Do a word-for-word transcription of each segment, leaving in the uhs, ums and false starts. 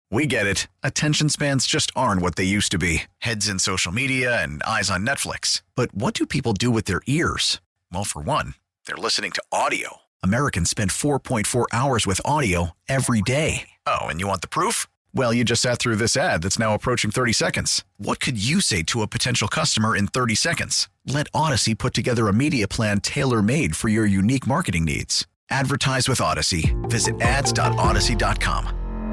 We get it. Attention spans just aren't what they used to be. Heads in social media and eyes on Netflix. But what do people do with their ears? Well, for one, they're listening to audio. Americans spend four point four hours with audio every day. Oh, and you want the proof? Well, you just sat through this ad that's now approaching thirty seconds. What could you say to a potential customer in thirty seconds? Let Odyssey put together a media plan tailor-made for your unique marketing needs. Advertise with Odyssey. Visit ads dot odyssey dot com.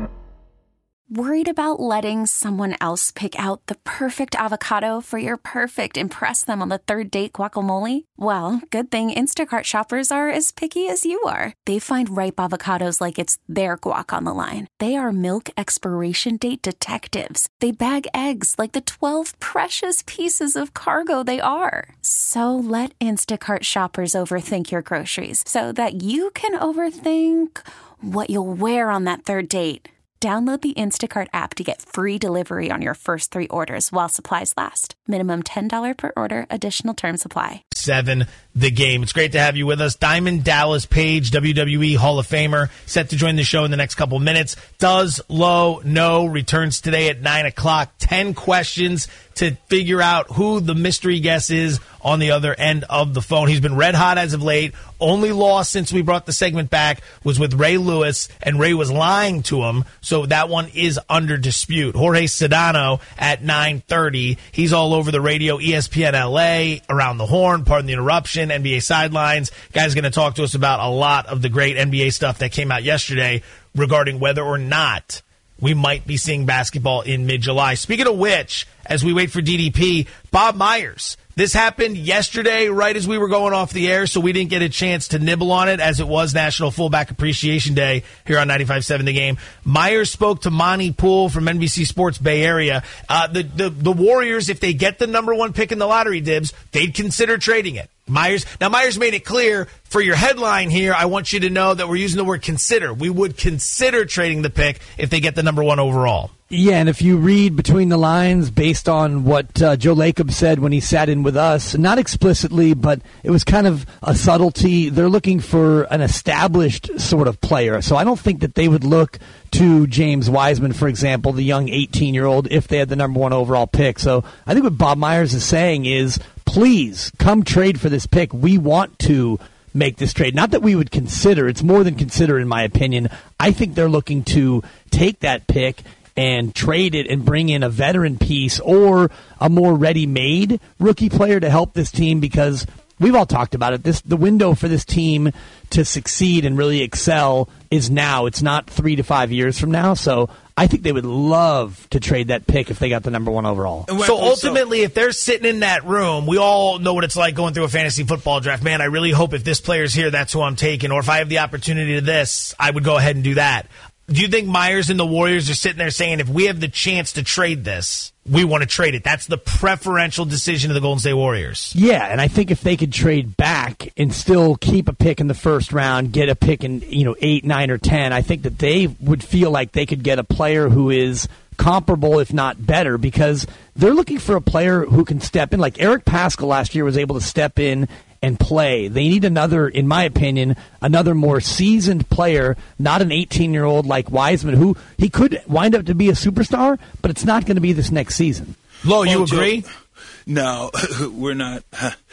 Worried about letting someone else pick out the perfect avocado for your perfect impress them on the third date guacamole? Well, good thing Instacart shoppers are as picky as you are. They find ripe avocados like it's their guac on the line. They are milk expiration date detectives. They bag eggs like the twelve precious pieces of cargo they are. So let Instacart shoppers overthink your groceries so that you can overthink what you'll wear on that third date. Download the Instacart app to get free delivery on your first three orders while supplies last. Minimum ten dollars per order. Additional terms apply. Seven, the game. It's great to have you with us. Diamond Dallas Page, W W E Hall of Famer, set to join the show in the next couple minutes. Does Low Know returns today at nine o'clock. Ten questions to figure out who the mystery guest is on the other end of the phone. He's been red hot as of late. Only loss since we brought the segment back was with Ray Lewis, and Ray was lying to him, so that one is under dispute. Jorge Sedano at nine thirty. He's all over the radio, E S P N L A, Around the Horn, Pardon the Interruption, N B A Sidelines. Guy's going to talk to us about a lot of the great N B A stuff that came out yesterday regarding whether or not we might be seeing basketball in mid-July. Speaking of which, as we wait for D D P, Bob Myers. This happened yesterday right as we were going off the air, so we didn't get a chance to nibble on it as it was National Fullback Appreciation Day here on ninety-five point seven The Game. Myers spoke to Monty Poole from N B C Sports Bay Area. Uh, the, the, the Warriors, if they get the number one pick in the lottery dibs, they'd consider trading it. Myers. Now, Myers made it clear for your headline here, I want you to know that we're using the word consider. We would consider trading the pick if they get the number one overall. Yeah, and if you read between the lines based on what uh, Joe Lacob said when he sat in with us, not explicitly, but it was kind of a subtlety. They're looking for an established sort of player. So I don't think that they would look to James Wiseman, for example, the young eighteen-year-old, if they had the number one overall pick. So I think what Bob Myers is saying is, please come trade for this pick. We want to make this trade. Not that we would consider. It's more than consider, in my opinion. I think they're looking to take that pick and trade it and bring in a veteran piece or a more ready-made rookie player to help this team, because we've all talked about it. This the window for this team to succeed and really excel is now. It's not three to five years from now. So I think they would love to trade that pick if they got the number one overall. So ultimately, if they're sitting in that room, we all know what it's like going through a fantasy football draft. Man, I really hope if this player's here, that's who I'm taking. Or if I have the opportunity to this, I would go ahead and do that. Do you think Myers and the Warriors are sitting there saying, if we have the chance to trade this, we want to trade it? That's the preferential decision of the Golden State Warriors. Yeah, and I think if they could trade back and still keep a pick in the first round, get a pick in, you know, eight, nine, or ten, I think that they would feel like they could get a player who is comparable, if not better, because they're looking for a player who can step in. Like Eric Paschall last year was able to step in and play. They need another, in my opinion, another more seasoned player, not an eighteen-year-old like Wiseman, who he could wind up to be a superstar, but it's not going to be this next season. Lo, you well, agree? Joe, no, we're not.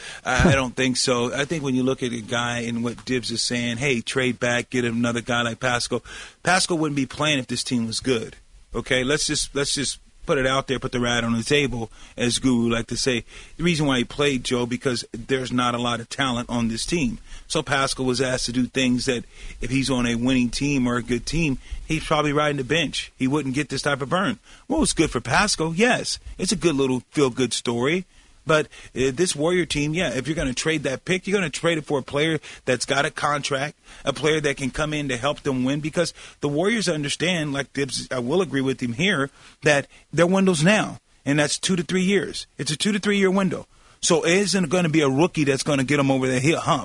I don't think so. I think when you look at a guy and what Dibbs is saying, hey, trade back, get another guy like Paschall. Paschall wouldn't be playing if this team was good. Okay, let's just let's just put it out there, put the rat on the table, as Guru like to say. The reason why he played, Joe, because there's not a lot of talent on this team. So Paschall was asked to do things that if he's on a winning team or a good team, he's probably riding the bench. He wouldn't get this type of burn. Well, it's good for Paschall, yes. It's a good little feel-good story. But uh, this Warrior team, yeah, if you're going to trade that pick, you're going to trade it for a player that's got a contract, a player that can come in to help them win, because the Warriors understand, like Dibbs, I will agree with him here, that their window's now, and that's two to three years. It's a two to three year window. So it isn't going to be a rookie that's going to get them over the hump.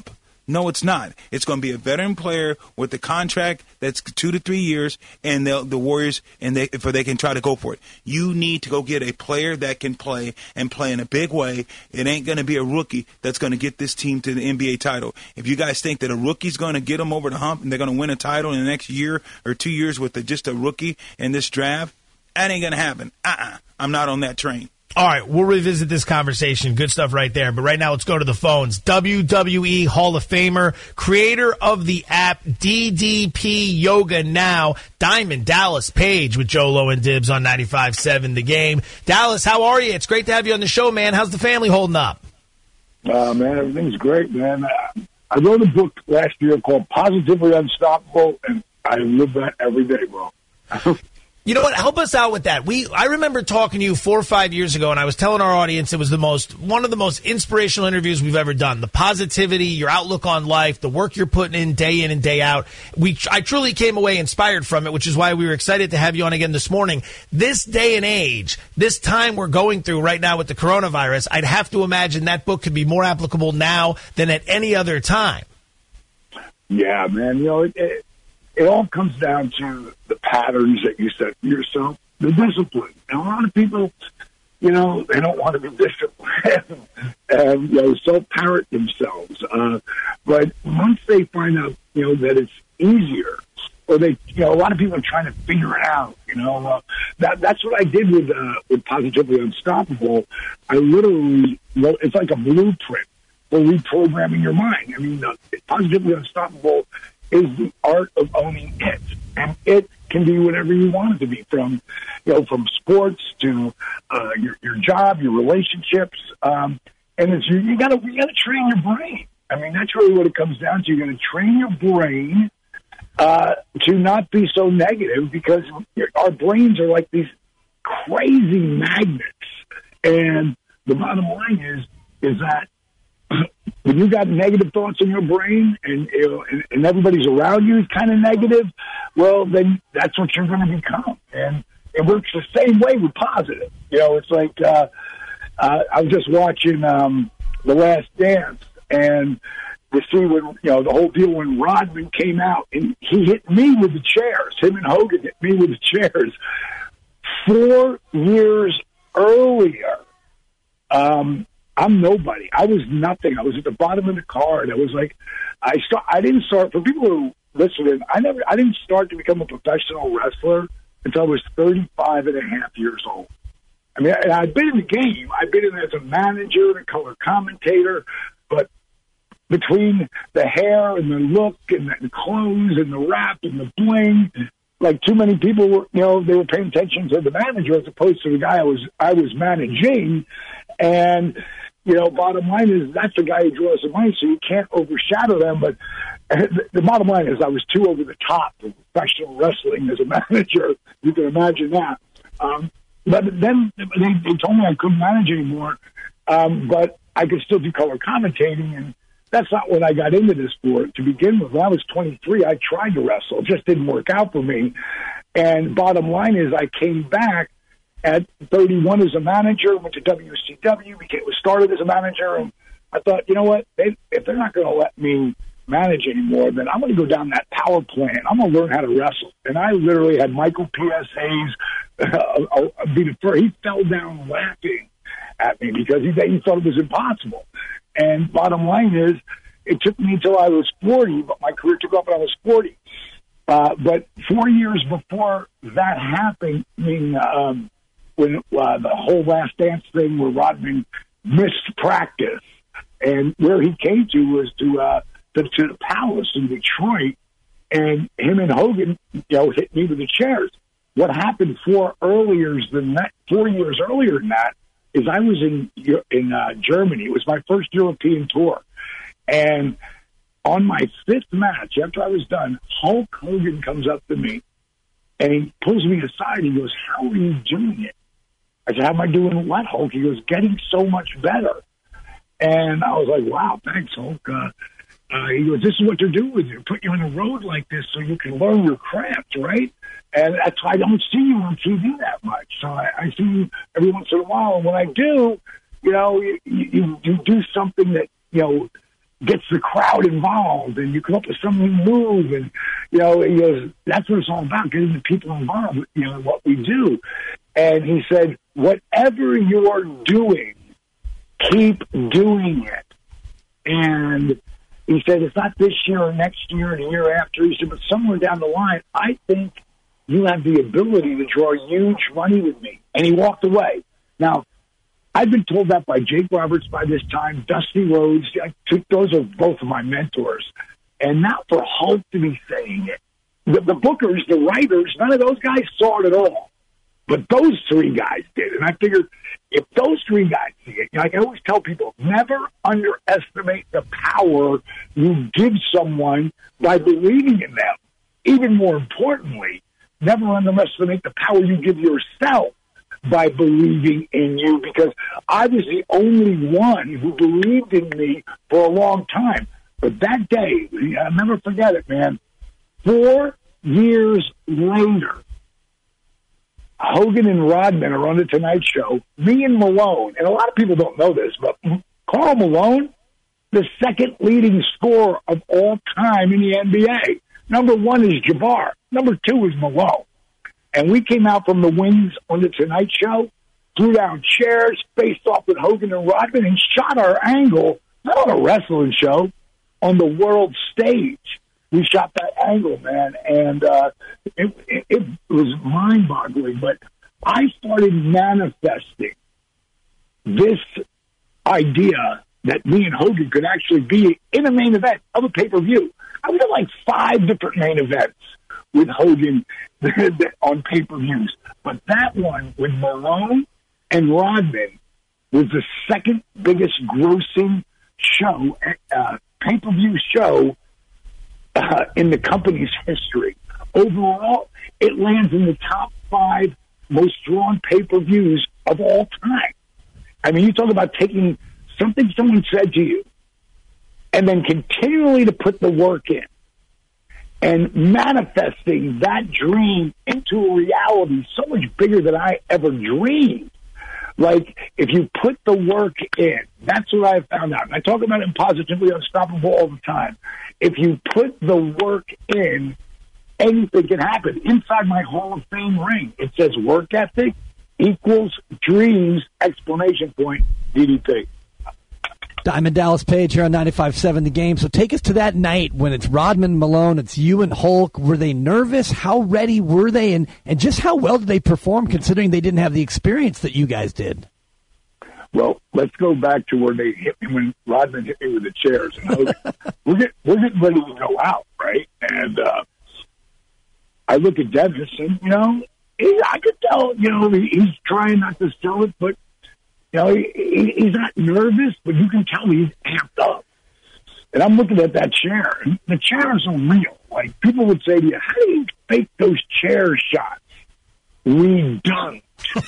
No, it's not. It's going to be a veteran player with a contract that's two to three years, and the Warriors, and they, if they can try to go for it. You need to go get a player that can play and play in a big way. It ain't going to be a rookie that's going to get this team to the N B A title. If you guys think that a rookie's going to get them over the hump and they're going to win a title in the next year or two years with a, just a rookie in this draft, that ain't going to happen. Uh-uh. I'm not on that train. All right, we'll revisit this conversation. Good stuff right there. But right now, let's go to the phones. W W E Hall of Famer, creator of the app D D P Yoga Now, Diamond Dallas Page with Jolo and Dibs on ninety-five seven The Game. Dallas, how are you? It's great to have you on the show, man. How's the family holding up? Uh, man, everything's great, man. Uh, I wrote a book last year called Positively Unstoppable, and I live that every day, bro. You know what? Help us out with that. We, I remember talking to you four or five years ago, and I was telling our audience it was the most, one of the most inspirational interviews we've ever done. The positivity, your outlook on life, the work you're putting in day in and day out. We, I truly came away inspired from it, which is why we were excited to have you on again this morning. This day and age, this time we're going through right now with the coronavirus, I'd have to imagine that book could be more applicable now than at any other time. Yeah, man. You know, it, it, it all comes down to the patterns that you set for yourself, the discipline. And a lot of people, you know, they don't want to be disciplined and, you know, self-parent themselves. Uh, but once they find out, you know, that it's easier, or they, you know, a lot of people are trying to figure it out, you know. Uh, that That's what I did with, uh, with Positively Unstoppable. I literally, wrote, it's like a blueprint for reprogramming your mind. I mean, uh, Positively Unstoppable is the art of owning it. And it can be whatever you want it to be, from, you know, from sports to uh, your your job, your relationships. Um, and it's you, you gotta you gotta train your brain. I mean, that's really what it comes down to. You gotta train your brain uh, to not be so negative, because our brains are like these crazy magnets. And the bottom line is is that when you got negative thoughts in your brain, and, you know, and, and everybody's around you is kind of negative, well, then that's what you're going to become. And it works the same way with positive. You know, it's like uh, uh, I was just watching um, The Last Dance, and to see when, you know, the whole deal when Rodman came out, and he hit me with the chairs. Him and Hogan hit me with the chairs. Four years earlier, um, I'm nobody. I was nothing. I was at the bottom of the card. I was like, I start. I didn't start. For people who listen, I never. I didn't start to become a professional wrestler until I was thirty-five and a half years old. I mean, and I've been in the game. I've been in as a manager and a color commentator, but between the hair and the look and the clothes and the rap and the bling, like too many people were, you know, they were paying attention to the manager as opposed to the guy I was I was managing. And, you know, bottom line is that's the guy who draws the money, so you can't overshadow them. But the bottom line is I was too over the top for professional wrestling as a manager. You can imagine that. Um, but then they, they told me I couldn't manage anymore, um, but I could still do color commentating. And that's not when I got into this sport to begin with. When I was twenty-three, I tried to wrestle. It just didn't work out for me. And bottom line is I came back at thirty-one as a manager, went to W C W, became, was started as a manager, and I thought, you know what, they, if they're not going to let me manage anymore, then I'm going to go down that power plant. I'm going to learn how to wrestle. And I literally had Michael P S. Hayes uh, be the first. He fell down laughing at me because he, he thought it was impossible. And bottom line is, it took me until I was forty, but my career took off when I was forty. Uh, but four years before that happening, um, when uh, the whole Last Dance thing where Rodman missed practice, and where he came to was to uh, to, to the Palace in Detroit, and him and Hogan, you know, hit me with the chairs. What happened four earlier than that, four years earlier than that, is I was in in uh, Germany. It was my first European tour, and on my fifth match, after I was done, Hulk Hogan comes up to me, and he pulls me aside. He goes, "How are you doing it?" I said, "How am I doing what, Hulk?" He goes, "Getting so much better." And I was like, "Wow, thanks, Hulk." Uh, uh, he goes, "This is what they're doing with you. Put you on a road like this so you can learn your craft, right?" And that's why I don't see you on T V that much. So I, I see you every once in a while. And when I do, you know, you, you, you do something that, you know, gets the crowd involved, and you come up with some new move, and you know, he goes, that's what it's all about, getting the people involved, you know, what we do. And he said, whatever you're doing, keep doing it. And he said, it's not this year or next year or the year after. He said, but somewhere down the line, I think you have the ability to draw huge money with me. And he walked away. Now, I've been told that by Jake Roberts by this time, Dusty Rhodes. I took, those are both of my mentors. And not for Hulk to be saying it. The, the bookers, the writers, none of those guys saw it at all. But those three guys did. And I figured if those three guys see it, like I always tell people, never underestimate the power you give someone by believing in them. Even more importantly, never underestimate the power you give yourself by believing in you, because I was the only one who believed in me for a long time. But that day, I'll never forget it, man. Four years later, Hogan and Rodman are on the Tonight Show. Me and Malone, and a lot of people don't know this, but Karl Malone, the second leading scorer of all time in the N B A. Number one is Jabbar. Number two is Malone. And we came out from the wings on the Tonight Show, threw down chairs, faced off with Hogan and Rodman, and shot our angle, not on a wrestling show, on the world stage. We shot that angle, man, and uh, it, it, it was mind-boggling. But I started manifesting this idea that me and Hogan could actually be in a main event of a pay-per-view. I was at like five different main events with Hogan on pay-per-views. But that one with Malone and Rodman was the second biggest grossing show, uh, pay-per-view show uh, in the company's history. Overall, it lands in the top five most drawn pay-per-views of all time. I mean, you talk about taking something someone said to you and then continually to put the work in and manifesting that dream into a reality so much bigger than I ever dreamed. Like, if you put the work in, that's what I found out. And I talk about it in Positively Unstoppable all the time. If you put the work in, anything can happen. Inside my Hall of Fame ring, it says work ethic equals dreams, exclamation point, D D P. Diamond Dallas Page here on ninety-five point seven The Game. So take us to that night when it's Rodman, Malone, it's you and Hulk. Were they nervous? How ready were they? And, and just how well did they perform considering they didn't have the experience that you guys did? Well, let's go back to where they hit me when Rodman hit me with the chairs. And I was, we're, get, we're getting ready to go out, right? And uh, I look at Dennis and, you know, he, I could tell, you know, he, he's trying not to sell it, but you know, he, he, he's not nervous, but you can tell he's amped up. And I'm looking at that chair, and the chairs are real. Like, people would say to you, how do you fake those chair shots? We don't.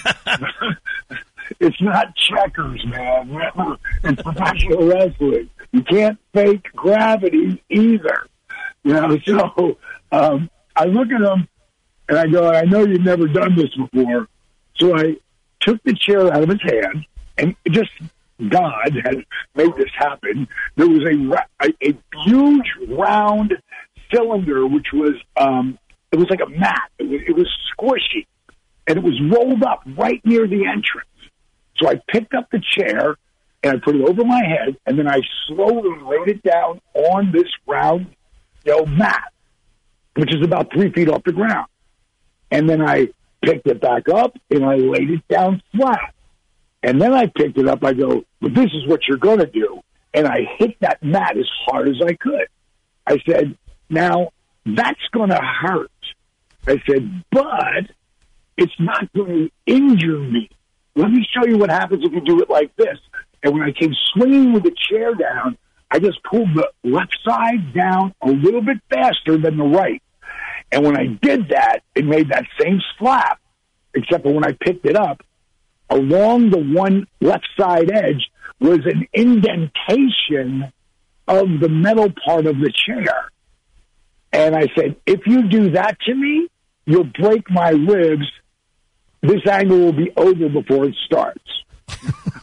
It's not checkers, man. It's professional wrestling. You can't fake gravity either. You know, so um, I look at him, and I go, I know you've never done this before. So I took the chair out of his hand, and just God had made this happen. There was a, a, a huge round cylinder, which was, um, it was like a mat. It was, it was squishy, and it was rolled up right near the entrance. So I picked up the chair, and I put it over my head, and then I slowly laid it down on this round, you know, mat, which is about three feet off the ground. And then I picked it back up, and I laid it down flat. And then I picked it up. I go, but this is what you're going to do. And I hit that mat as hard as I could. I said, now, that's going to hurt. I said, but it's not going to injure me. Let me show you what happens if you do it like this. And when I came swinging with the chair down, I just pulled the left side down a little bit faster than the right. And when I did that, it made that same slap, except for when I picked it up, along the one left side edge was an indentation of the metal part of the chair. And I said, if you do that to me, you'll break my ribs. This angle will be over before it starts.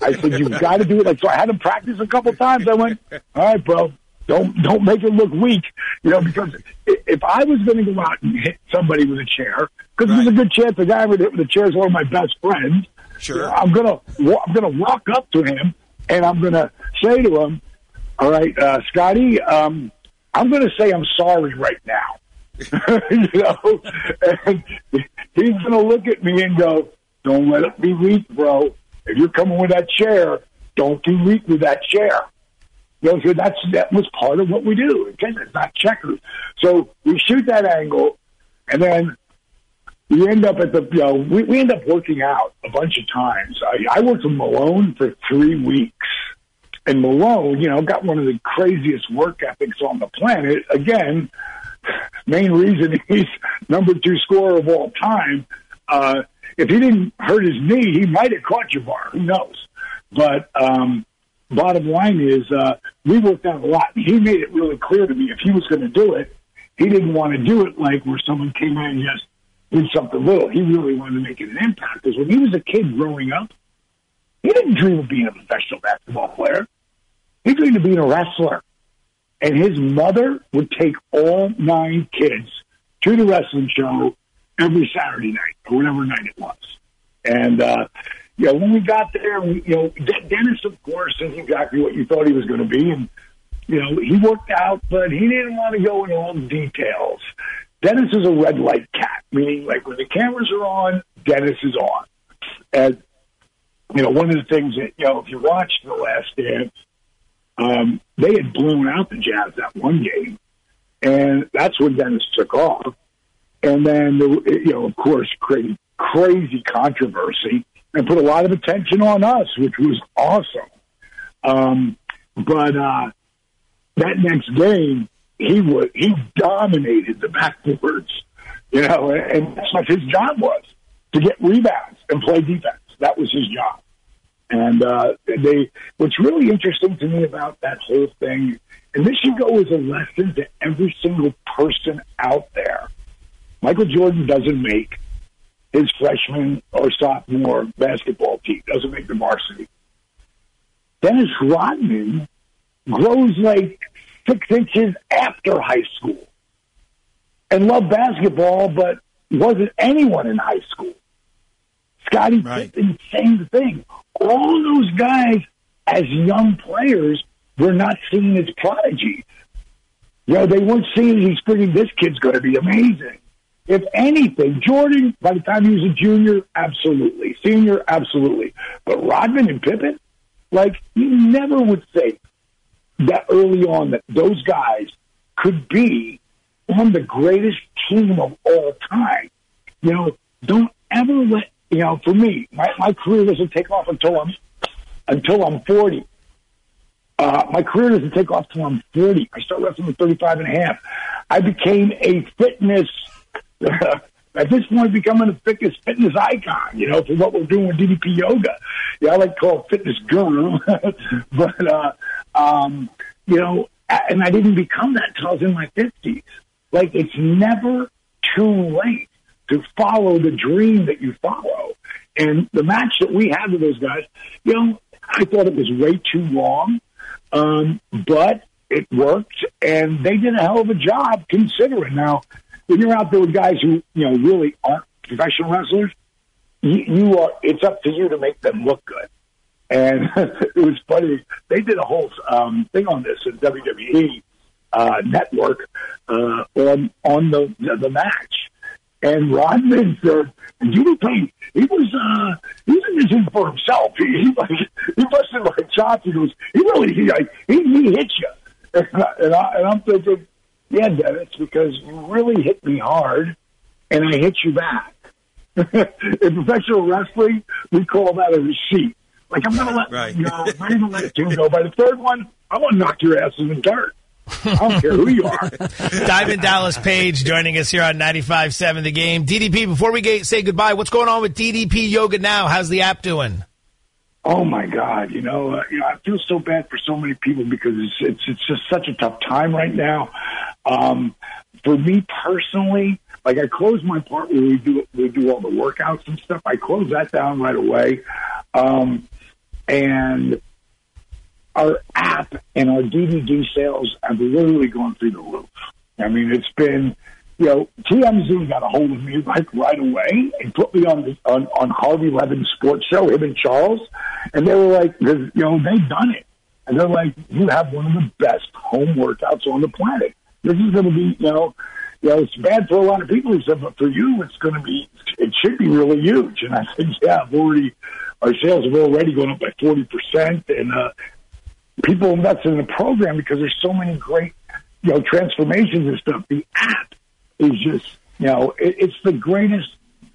I said, you've got to do it. Like, so I had him practice a couple times. I went, all right, bro, don't don't make it look weak. You know, because if I was going to go out and hit somebody with a chair, because right. there's a good chance the guy I would hit with a chair is one of my best friends. Sure. You know, I'm gonna I'm gonna walk up to him and I'm gonna say to him, all right, uh, Scotty, um, I'm gonna say I'm sorry right now. You know, and he's gonna look at me and go, don't let it be weak, bro. If you're coming with that chair, don't be weak with that chair. You know, so that's that was part of what we do. It's not checkers. So we shoot that angle, and then we end up at the, you know, we, we end up working out a bunch of times. I, I worked with Malone for three weeks. And Malone, you know, got one of the craziest work ethics on the planet. Again, main reason he's number two scorer of all time. Uh, if he didn't hurt his knee, he might have caught Jabbar. Who knows? But um, bottom line is uh, we worked out a lot. He made it really clear to me if he was going to do it, he didn't want to do it like where someone came in and just did something little. He really wanted to make it an impact. Because when he was a kid growing up, he didn't dream of being a professional basketball player. He dreamed of being a wrestler. And his mother would take all nine kids to the wrestling show every Saturday night or whatever night it was. And, uh, you know, when we got there, we, you know, Dennis, of course, is exactly what you thought he was going to be. And, you know, he worked out, but he didn't want to go into all the details. Dennis is a red light cat, meaning like when the cameras are on, Dennis is on. And, you know, one of the things that, you know, if you watch The Last Dance, um, they had blown out the Jazz that one game. And that's when Dennis took off. And then, you know, of course, crazy, crazy controversy and put a lot of attention on us, which was awesome. Um, but uh, that next game, he was he dominated the backboards, you know, and that's what his job was, to get rebounds and play defense. That was his job. And uh, they, what's really interesting to me about that whole thing, and this should go as a lesson to every single person out there, Michael Jordan doesn't make his freshman or sophomore basketball team, doesn't make the varsity. Dennis Rodman grows like six inches after high school and loved basketball, but wasn't anyone in high school. Scottie right. Pippen, same thing. All those guys, as young players, were not seen as prodigies. You know, they weren't seen as thinking, this kid's going to be amazing. If anything, Jordan, by the time he was a junior, absolutely. Senior, absolutely. But Rodman and Pippen, like, you never would think that early on that those guys could be on the greatest team of all time. You know, don't ever let, you know, for me, my, my career doesn't take off until I'm until I'm forty. Uh, my career doesn't take off until I'm forty. I start wrestling at thirty-five and a half. I became a fitness, uh, at this point, becoming a fitness fitness icon, you know, for what we're doing with D D P Yoga. Yeah, I like to call it fitness guru. but, uh, um, you know, and I didn't become that until I was in my fifties. Like, it's never too late to follow the dream that you follow. And the match that we had with those guys, you know, I thought it was way too long, um, but it worked, and they did a hell of a job considering. Now, when you're out there with guys who, you know, really aren't professional wrestlers, you, you are, it's up to you to make them look good. And it was funny. They did a whole um, thing on this at W W E uh, Network uh, on on the, the the match. And Rodman said, D D P, he was uh, he was in this for himself. He he, like, he busted my chops. He goes, he really he like he, he hit you. And, I, and, I, and I'm thinking, yeah, Dennis, because you really hit me hard, and I hit you back. In professional wrestling, we call that a receipt. Like, I'm going to let right. you know, I'm not even let two go. By the third one, I'm going to knock your ass in the dirt. I don't care who you are. Diamond Dallas Page joining us here on ninety-five point seven The Game. D D P, before we get, say goodbye, what's going on with D D P Yoga now? How's the app doing? Oh my God! You know, uh, you know, I feel so bad for so many people because it's it's, it's just such a tough time right now. Um, for me personally, like I close my part where we do we do all the workouts and stuff. I close that down right away. Um, and our app and our D V D sales have literally gone through the roof. I mean, it's been, you know, T M Z got a hold of me like right away and put me on the on, on Harvey Levin's sports show, him and Charles, and they were like, you know, they've done it, and they're like, you have one of the best home workouts on the planet. This is going to be, you know, you know, it's bad for a lot of people. He said, but for you, it's going to be, it should be really huge. And I said, yeah, I've already, our sales have already gone up by forty percent, and uh, people invested in the program because there's so many great, you know, transformations and stuff. The app is just, you know, it, it's the greatest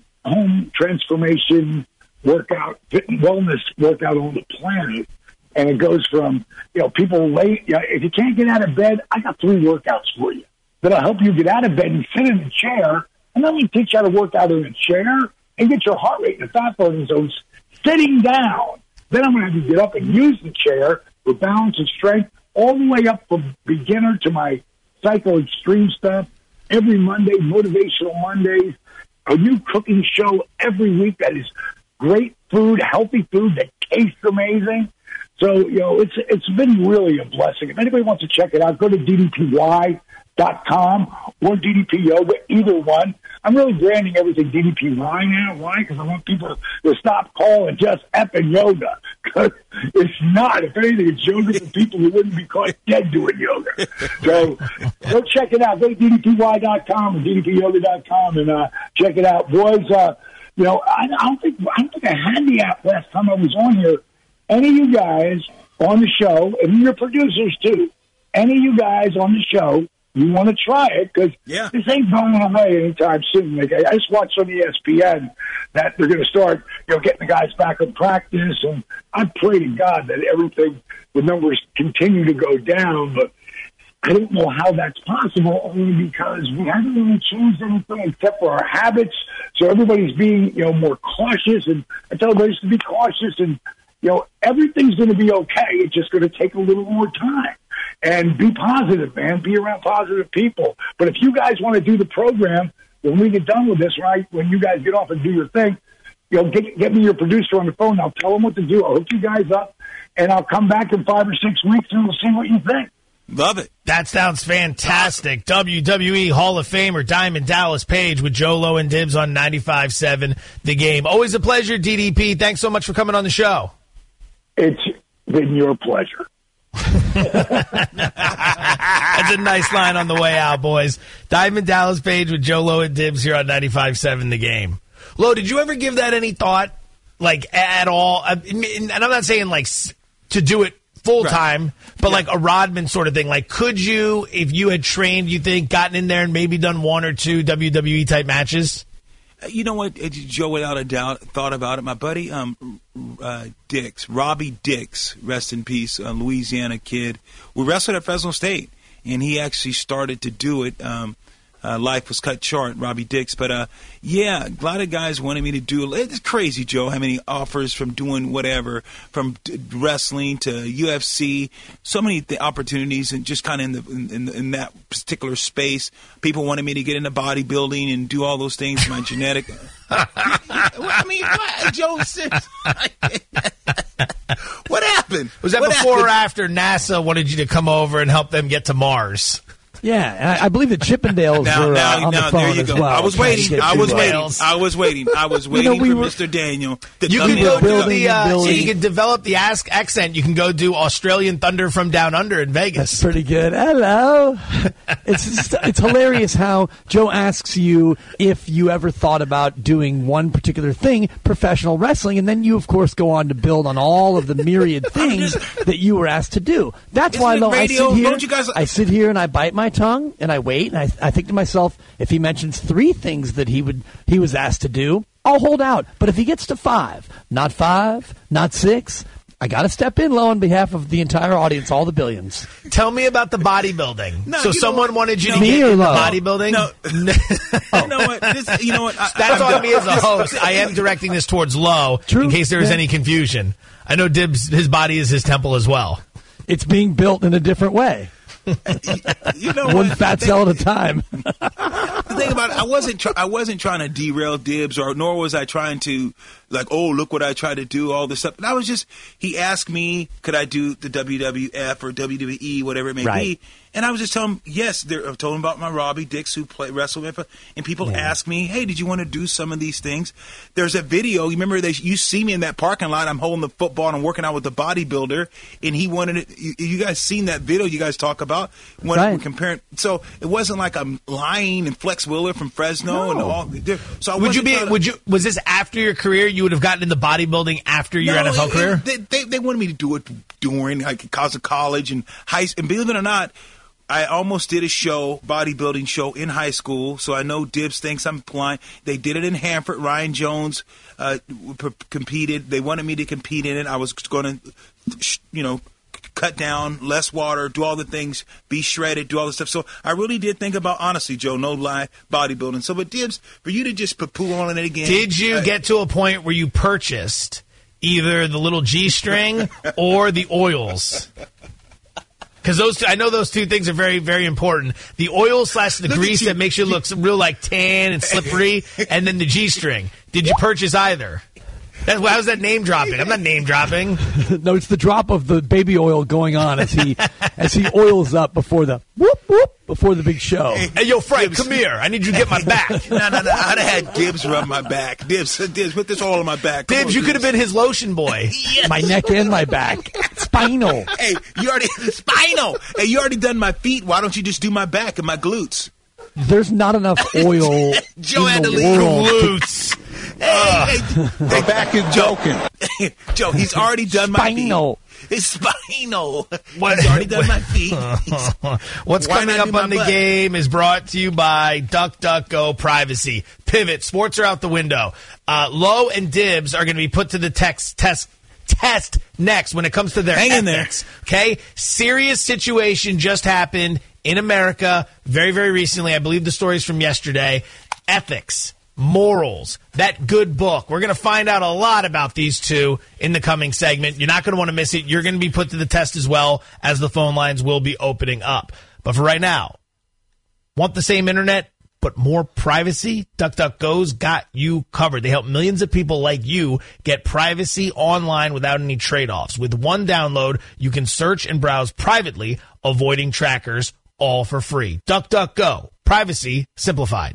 home transformation workout, fit and wellness workout on the planet. And it goes from, you know, people late, you know, if you can't get out of bed, I got three workouts for you that'll help you get out of bed and sit in a chair. And then we teach you how to work out in a chair and get your heart rate and the fat burning zones sitting down. Then I'm going to have you get up and use the chair for balance and strength, all the way up from beginner to my psycho extreme stuff. Every Monday, motivational Mondays, a new cooking show every week that is great food, healthy food that tastes amazing. So, you know, it's it's been really a blessing. If anybody wants to check it out, go to D D P Y dot com or D D P Yoga, either one. I'm really branding everything D D P Y now. Why? Because I want people to stop calling just effing yoga. Because it's not. If anything, it's yoga for people who wouldn't be caught dead doing yoga. So go check it out. Go to D D P Y dot com or D D P yoga dot com and uh, check it out. Boys, uh, you know, I, I don't think I don't think I had the app last time I was on here. Any of you guys on the show, and your producers too, any of you guys on the show, you want to try it, because yeah. this ain't going away anytime soon. Like, I just watched on E S P N that they're going to start, you know, getting the guys back in practice, and I pray to God that everything, the numbers continue to go down, but I don't know how that's possible, only because we haven't really changed anything except for our habits. So everybody's being, you know, more cautious, and I tell everybody to be cautious, and you know, everything's going to be okay. It's just going to take a little more time. And be positive, man. Be around positive people. But if you guys want to do the program, when we get done with this, right, when you guys get off and do your thing, you know, get, get me your producer on the phone. I'll tell him what to do. I'll hook you guys up, and I'll come back in five or six weeks, and we'll see what you think. Love it. That sounds fantastic. W W E Hall of Famer Diamond Dallas Page with Joe Low and Dibs on ninety-five point seven The Game. Always a pleasure, D D P. Thanks so much for coming on the show. It's been your pleasure. That's a nice line on the way out, boys. Diamond Dallas Page with Joe Low and Dibs here on ninety-five point seven The Game. Lo, did you ever give that any thought, like, at all? And I'm not saying, like, to do it full-time, right. but yeah. like a Rodman sort of thing. Like, could you, if you had trained, you think, gotten in there and maybe done one or two W W E-type matches? You know what, Joe, without a doubt, thought about it. My buddy um, uh, Dix, Robbie Dix, rest in peace, a Louisiana kid, we wrestled at Fresno State, and he actually started to do it. Um, uh, life was cut short, Robbie Dix. But, uh, yeah, a lot of guys wanted me to do it. It's crazy, Joe, how many offers from doing whatever, from wrestling to U F C, so many th- opportunities, and just kind of in, the, in, in that particular space. People wanted me to get into bodybuilding and do all those things, my genetic. I mean, what, Joe? What happened? Was that what before happened? or after NASA wanted you to come over and help them get to Mars? Yeah, I, I believe the Chippendales now, were now, uh, on now, the phone there you as go. well. I was waiting. I was waiting. Wales. I was waiting. I was waiting you know, we for were, Mister Daniel. To you come can in. go do building the. Uh, building. you can develop the ask accent. You can go do Australian Thunder from Down Under in Vegas. That's pretty good. Hello. It's just, it's hilarious how Joe asks you if you ever thought about doing one particular thing, professional wrestling, and then you, of course, go on to build on all of the myriad things that you were asked to do. That's Isn't why, it though, radio? I sit here. Don't you guys- I sit here and I bite my tongue and I wait and I, I think to myself, if he mentions three things that he would he was asked to do, I'll hold out. But if he gets to five, not five, not six, I got to step in low on behalf of the entire audience, all the billions. Tell me about the bodybuilding. No, so you someone know wanted you no, to me get or into Lo? bodybuilding? No. oh. You know what? This, you know what? I, That's I'm on me as a host. I am directing this towards Lo, True. in case there is Yeah. any confusion. I know Dibs, his body is his temple as well. It's being built in a different way. You know One what? fat cell at a time. the thing about it, I wasn't try- I wasn't trying to derail Dibs, or nor was I trying to like, oh, look what I tried to do, all this stuff. And I was just, he asked me, could I do the W W F or W W E, whatever it may right. be. And I was just telling him, yes, I told him about my Robbie Dix who played wrestled with, and people yeah. ask me, hey, did you want to do some of these things? There's a video. You remember they, you see me in that parking lot. I'm holding the football and I'm working out with the bodybuilder, and he wanted it. You, you guys seen that video? You guys talk about when right. we're comparing. So it wasn't like I'm lying and Flex Wheeler from Fresno no. and all. So I would you be? To, would you? Was this after your career? You would have gotten into bodybuilding after your no, N F L it, career? They, they, they wanted me to do it during like cause of college and high. And believe it or not, I almost did a show, bodybuilding show in high school, so I know Dibs thinks I'm blind. They did it in Hanford. Ryan Jones uh, p- competed. They wanted me to compete in it. I was going to, you know, cut down, less water, do all the things, be shredded, do all the stuff. So I really did think about, honestly, Joe, no lie, bodybuilding. So, but Dibs, for you to just poo on it again. Did you uh, get to a point where you purchased either the little G-string or the oils? Because those two, I know those two things are very, very important. The oil slash the Look grease that makes you look real like tan and slippery, and then the G-string. Did you purchase either? That's, how's that name dropping? I'm not name dropping. No, it's the drop of the baby oil going on as he as he oils up before the whoop whoop before the big show. Hey, hey yo, Frank, come here. I need you to get my back. no, no, no. I'd have had Dibs rub my back. Dibs, Dibs, put this all on my back. Come Dibs, on, you Dibs. could have been his lotion boy. Yes. My neck and my back. Spinal. Hey, you already spinal. Hey, you already done my feet. Why don't you just do my back and my glutes? There's not enough oil Joe in had the to leave world. Glutes. Hey, hey, hey, back is joking. Joe, he's already done Spinal. my feet. It's spinal. What? He's already done my feet. What's Why coming not up do on my the butt? game is brought to you by DuckDuckGo Privacy. Pivot. Sports are out the window. Uh, Lowe and Dibs are going to be put to the text test. Test next when it comes to their Hang in there. ethics. Okay, serious situation just happened in America very, very recently. I believe the story is from yesterday. Ethics, morals, that good book. We're going to find out a lot about these two in the coming segment. You're not going to want to miss it. You're going to be put to the test as well, as the phone lines will be opening up. But for right now, want the same internet but more privacy? DuckDuckGo's got you covered. They help millions of people like you get privacy online without any trade-offs. With one download, you can search and browse privately, avoiding trackers, all for free. DuckDuckGo. Privacy simplified.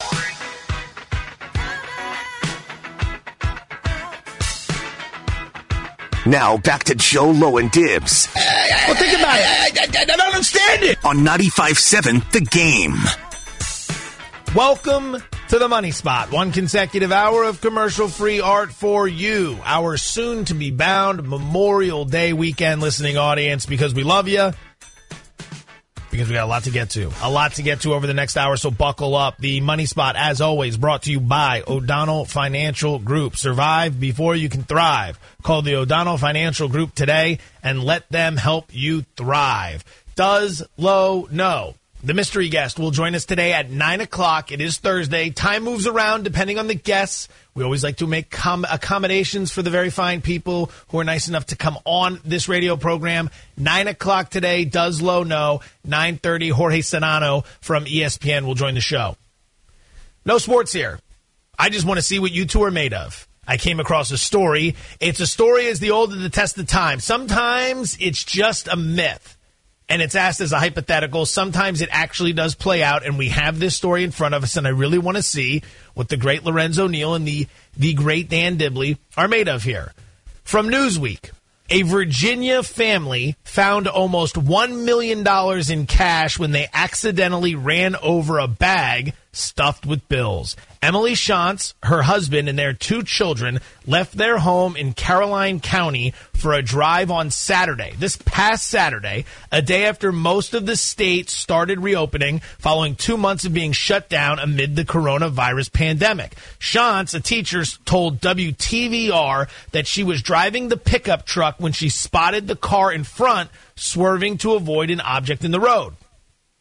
Now back to Joe Lowe and Dibs. Well, think about it. I, I, I don't understand it. On ninety-five point seven The Game. Welcome to the Money Spot. One consecutive hour of commercial-free art for you, our soon-to-be bound Memorial Day weekend listening audience, because we love you, because we got a lot to get to. A lot to get to over the next hour, so buckle up. The Money Spot, as always, brought to you by O'Donnell Financial Group. Survive before you can thrive. Call the O'Donnell Financial Group today and let them help you thrive. Does Lowe know? The mystery guest will join us today at nine o'clock. It is Thursday. Time moves around depending on the guests. We always like to make com- accommodations for the very fine people who are nice enough to come on this radio program. nine o'clock today. Does Lowe know? nine thirty, Jorge Serrano from E S P N will join the show. No sports here. I just want to see what you two are made of. I came across a story. It's a story as the old of the test of time. Sometimes it's just a myth. And it's asked as a hypothetical. Sometimes it actually does play out, and we have this story in front of us, and I really want to see what the great Lorenzo Neal and the, the great Dan Dibley are made of here. From Newsweek, a Virginia family found almost one million dollars in cash when they accidentally ran over a bag stuffed with bills. Emily Shantz, her husband, and their two children left their home in Caroline County for a drive on Saturday, this past Saturday, a day after most of the state started reopening following two months of being shut down amid the coronavirus pandemic. Shantz, a teacher, told W T V R that she was driving the pickup truck when she spotted the car in front swerving to avoid an object in the road.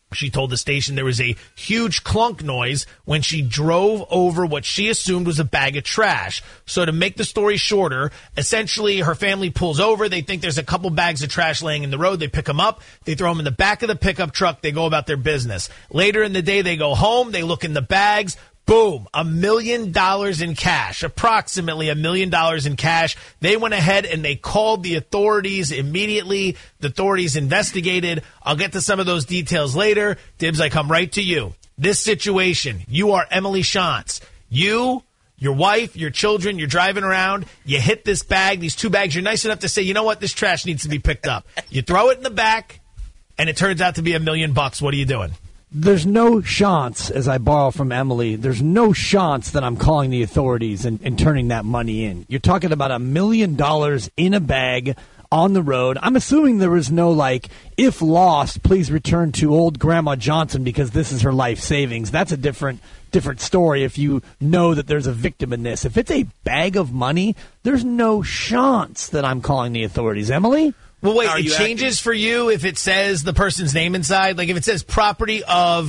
She told the station there was a huge clunk noise when she drove over what she assumed was a bag of trash. So to make the story shorter, essentially her family pulls over. They think there's a couple bags of trash laying in the road. They pick them up. They throw them in the back of the pickup truck. They go about their business. Later in the day, they go home. They look in the bags. Boom, a million dollars in cash, approximately a million dollars in cash. They went ahead and they called the authorities immediately. The authorities investigated. I'll get to some of those details later. Dibs, I come right to you. This situation, you are Emily Shantz. You, your wife, your children, you're driving around. You hit this bag, these two bags. You're nice enough to say, you know what, this trash needs to be picked up. You throw it in the back, and it turns out to be a million bucks. What are you doing? There's no chance, as I borrow from Emily, there's no chance that I'm calling the authorities and, and turning that money in. You're talking about a million dollars in a bag on the road. I'm assuming there was no, like, if lost, please return to old Grandma Johnson because this is her life savings. That's a different different story if you know that there's a victim in this. If it's a bag of money, there's no chance that I'm calling the authorities. Emily? Well, wait, Are it you changes acting- for you if it says the person's name inside? Like if it says property of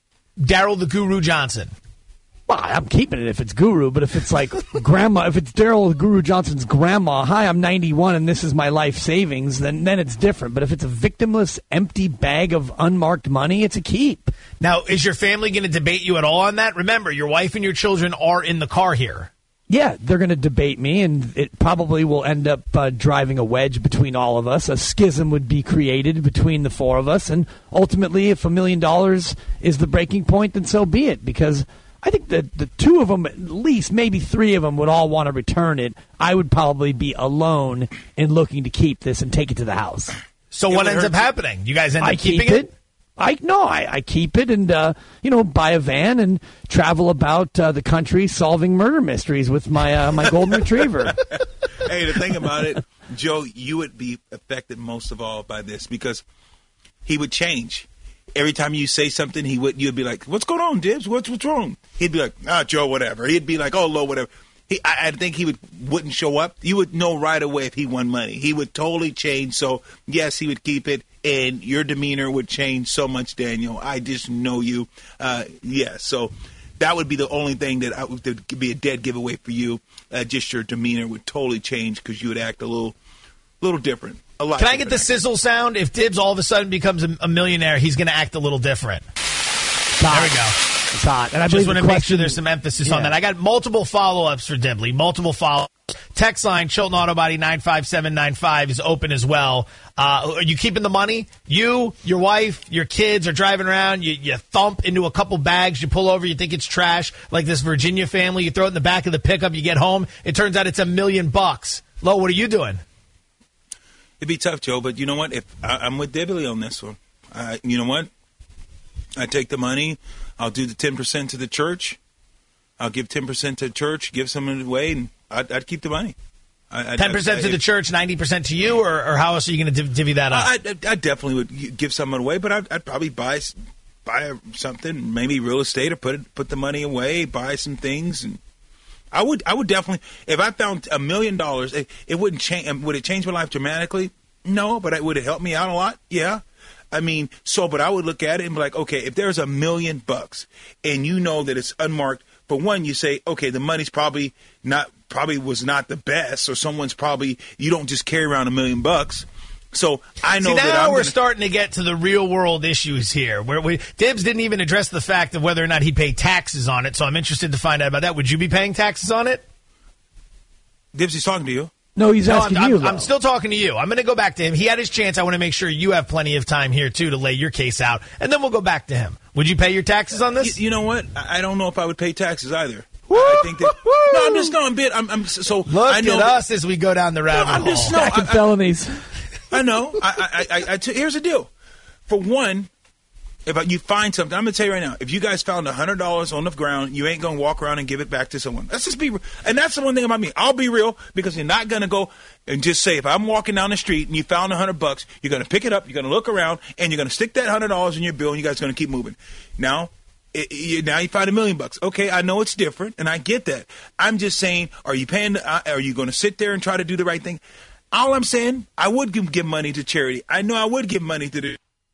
Daryl the Guru Johnson. Well, I'm keeping it if it's Guru, but if it's like grandma, if it's Daryl the Guru Johnson's grandma, hi, I'm ninety-one and this is my life savings, then then it's different. But if it's a victimless, empty bag of unmarked money, it's a keep. Now, is your family going to debate you at all on that? Remember, your wife and your children are in the car here. Yeah, they're going to debate me, and it probably will end up uh, driving a wedge between all of us. A schism would be created between the four of us, and ultimately, if a million dollars is the breaking point, then so be it, because I think that the two of them, at least maybe three of them, would all want to return it. I would probably be alone in looking to keep this and take it to the house. So It what would ends hurt up you. happening? You guys end I up keeping keep it? it. I no, I, I keep it and uh, you know, buy a van and travel about uh, the country solving murder mysteries with my uh, my golden retriever. Hey, the thing about it, Joe, you would be affected most of all by this because he would change. Every time you say something, he would you'd be like, "What's going on, Dibs? What's what's wrong?" He'd be like, "Ah, Joe, whatever." He'd be like, "Oh, Lo, whatever." He, I, I think he would wouldn't show up. You would know right away if he won money. He would totally change. So yes, he would keep it. And your demeanor would change so much, Daniel. I just know you. Uh, yeah, so that would be the only thing that I would that would be a dead giveaway for you. Uh, just your demeanor would totally change because you would act a little, little different. A lot. Can I get the different, sizzle sound? If Dibs all of a sudden becomes a, a millionaire, he's going to act a little different. There we go. It's hot. And I Just believe want the to make question, sure there's some emphasis on Yeah. that. I got multiple follow-ups for Dibley, multiple follow-ups. Text line, Chilton Auto Body nine five seven nine five is open as well. Uh, are you keeping the money? You, your wife, your kids are driving around. You, you thump into a couple bags. You pull over. You think it's trash, like this Virginia family. You throw it in the back of the pickup. You get home. It turns out it's a million bucks. Lo, what are you doing? It'd be tough, Joe, but you know what? If I, I'm with Dibley on this one. Uh, you know what? I take the money. I'll do the ten percent to the church. I'll give ten percent to the church, give some of it away, and I'd, I'd keep the money. I, ten percent to the church, ninety percent to you, or, or how else are you going to div- divvy that up? I, I, I definitely would give some of it away, but I'd, I'd probably buy buy something, maybe real estate, or put it, put the money away, buy some things, and I would I would definitely, if I found a million dollars, it, it wouldn't change. Would it change my life dramatically? No, but it would it help me out a lot? Yeah. I mean, so, but I would look at it and be like, okay, if there's a million bucks and you know that it's unmarked, for one, you say, okay, the money's probably not, probably was not the best, or someone's probably, you don't just carry around a million bucks. So I know See, now that I'm we're gonna, starting to get to the real world issues here. Where we, Dibs didn't even address the fact of whether or not he paid taxes on it, so I'm interested to find out about that. Would you be paying taxes on it? Dibs, he's talking to you. No, he's No, asking I'm, you. I'm, I'm though. still talking to you. I'm going to go back to him. He had his chance. I want to make sure you have plenty of time here, too, to lay your case out, and then we'll go back to him. Would you pay your taxes on this? You, you know what? I I don't know if I would pay taxes either. I think that, no, I'm just no, I'm bit. I'm, I'm so Look I know at that- us as we go down the rabbit I'm hole. just- no, Stacking I- I- felonies. I know. I, I, I, I t- here's the deal. For one, if I, you find something, I'm gonna tell you right now. If you guys found a hundred dollars on the ground, you ain't gonna walk around and give it back to someone. Let's just be. Real. And that's the one thing about me. I'll be real because you're not gonna go and just say if I'm walking down the street and you found a hundred bucks, you're gonna pick it up, you're gonna look around, and you're gonna stick that hundred dollars in your bill, and you guys are gonna keep moving. Now. It, you, now you find a million bucks. Okay, I know it's different, and I get that. I'm just saying, are you paying? Uh, are you going to sit there and try to do the right thing? All I'm saying, I would give, give money to charity. I know I would give money to the.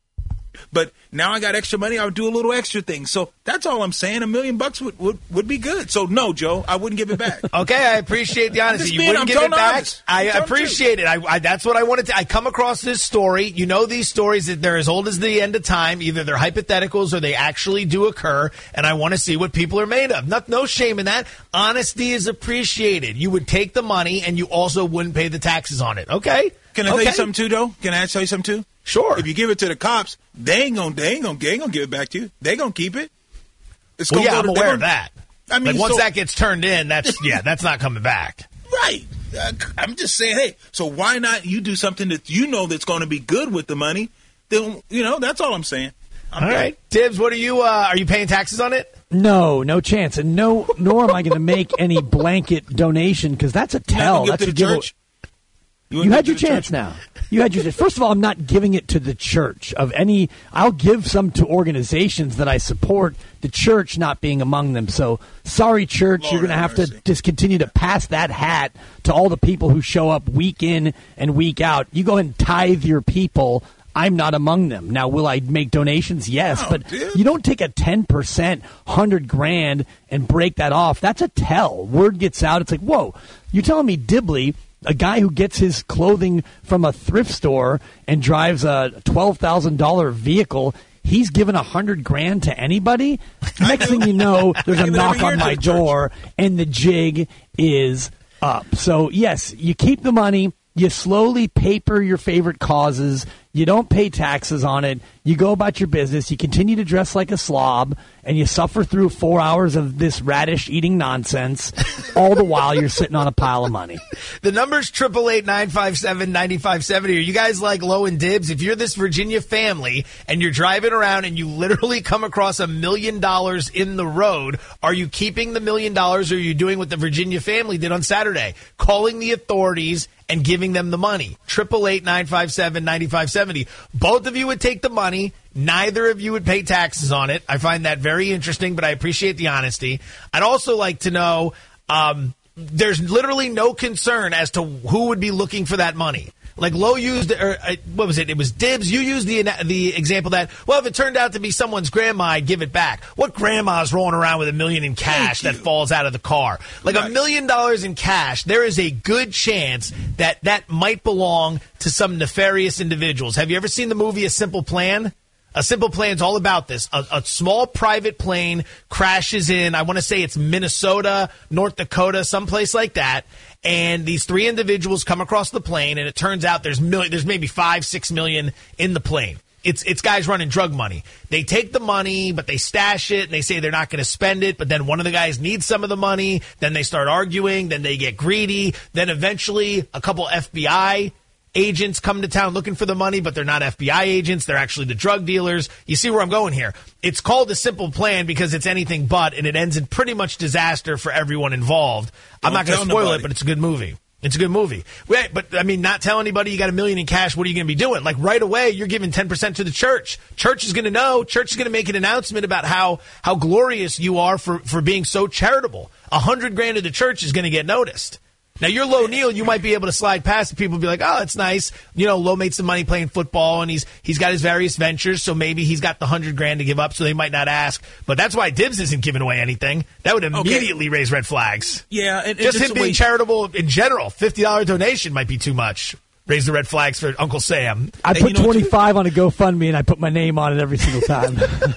But now I got extra money. I would do a little extra thing. So that's all I'm saying. A million bucks would, would, would be good. So no, Joe, I wouldn't give it back. Okay, I appreciate the honesty. You being, wouldn't I'm give it back. Honest. I appreciate it. I, I, that's what I wanted to. I come across this story. You know, these stories that they're as old as the end of time. Either they're hypotheticals or they actually do occur. And I want to see what people are made of. Not, no shame in that. Honesty is appreciated. You would take the money and you also wouldn't pay the taxes on it. Okay. Can I okay. tell you something too, though? Can I tell you something too? Sure. If you give it to the cops, they ain't gonna, they ain't gonna, they ain't gonna give it back to you. They gonna keep it. It's well, gonna yeah, go I'm to, aware gonna, of that. I mean, like once so, that gets turned in, that's yeah, that's not coming back. Right. Uh, I'm just saying, hey, so why not you do something that you know that's going to be good with the money? Then you know, that's all I'm saying. I'm all good. right, Dibs. What are you? Uh, are you paying taxes on it? No, no chance, and no, nor am I going to make any blanket donation because that's a tell. That's a give church. You, you had your chance church? now. You had your chance. First of all, I'm not giving it to the church of any. I'll give some to organizations that I support. The church not being among them. So sorry, church, Lord you're going to have mercy. to just continue to pass that hat to all the people who show up week in and week out. You go and tithe your people. I'm not among them. Now, will I make donations? Yes, oh, but dude. you don't take a ten percent, one hundred grand and break that off. That's a tell. Word gets out. It's like, whoa, you're telling me Dibley, a guy who gets his clothing from a thrift store and drives a twelve thousand dollars vehicle, he's given one hundred grand to anybody? Next thing you know, there's a knock on my door, and the jig is up. So, yes, you keep the money. You slowly paper your favorite causes. You don't pay taxes on it. You go about your business. You continue to dress like a slob, and you suffer through four hours of this radish-eating nonsense, all the while you're sitting on a pile of money. The number's eight eight eight, nine five seven, nine five seven zero. Are you guys like Low and Dibs? If you're this Virginia family and you're driving around and you literally come across a million dollars in the road, are you keeping the million dollars or are you doing what the Virginia family did on Saturday? Calling the authorities and giving them the money. eight eight eight, nine five seven, nine five seven zero. Both of you would take the money. Neither of you would pay taxes on it. I find that very interesting, but I appreciate the honesty. I'd also like to know, um, there's literally no concern as to who would be looking for that money. Like Low used, or uh, what was it? It was Dibs. You used the the example that, well, if it turned out to be someone's grandma, I'd give it back. What grandma's rolling around with a million in cash that falls out of the car? Like right. a million dollars in cash, there is a good chance that that might belong to some nefarious individuals. Have you ever seen the movie A Simple Plan? A Simple Plan's all about this. A, a small private plane crashes in, I want to say it's Minnesota, North Dakota, someplace like that. And these three individuals come across the plane, and it turns out there's mil- there's maybe five, six million in the plane. It's it's guys running drug money. They take the money, but they stash it, and they say they're not going to spend it. But then one of the guys needs some of the money. Then they start arguing. Then they get greedy. Then eventually a couple F B I agents come to town looking for the money, but they're not F B I agents. They're actually the drug dealers. You see where I'm going here. It's called A Simple Plan because it's anything but, and it ends in pretty much disaster for everyone involved. I'm not going to spoil it, but it's a good movie. It's a good movie. Wait, but, I mean, not tell anybody you got a million in cash, what are you going to be doing? Like, right away, you're giving ten percent to the church. Church is going to know. Church is going to make an announcement about how, how glorious you are for, for being so charitable. A hundred grand to the church is going to get noticed. Now, you're Low Neal, you might be able to slide past and people will be like, oh, it's nice. You know, Low made some money playing football, and he's he's got his various ventures, so maybe he's got the hundred grand to give up, so they might not ask. But that's why Dibs isn't giving away anything. That would immediately okay. raise red flags. Yeah. And, Just and him being way- charitable in general, fifty dollars donation might be too much. Raise the red flags for Uncle Sam. I put you know, twenty-five on a GoFundMe, and I put my name on it every single time.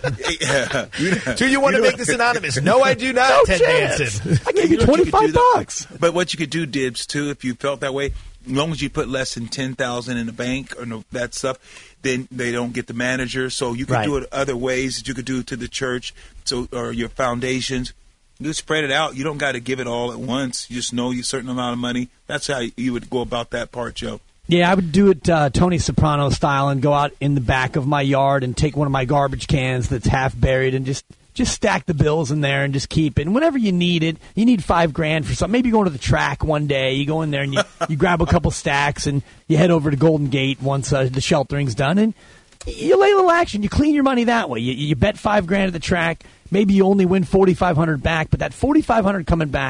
yeah. Do you want you to make this anonymous? No, I do not, no Ted chance. Danson. I gave you, you twenty-five bucks. But what you could do, Dibs, too, if you felt that way, as long as you put less than ten thousand in the bank or no, that stuff, then they don't get the manager. So you could right. do it other ways that you could do it to the church so or your foundations. You spread it out. You don't got to give it all at once. You just know you a certain amount of money. That's how you would go about that part, Joe. Yeah, I would do it uh, Tony Soprano style and go out in the back of my yard and take one of my garbage cans that's half buried and just, just stack the bills in there and just keep it. And whenever you need it, you need five grand for something. Maybe you go to the track one day. You go in there and you, you grab a couple stacks and you head over to Golden Gate once uh, the sheltering's done. And you lay a little action. You clean your money that way. You, you bet five grand at the track. Maybe you only win forty-five hundred back, but that forty-five hundred coming back,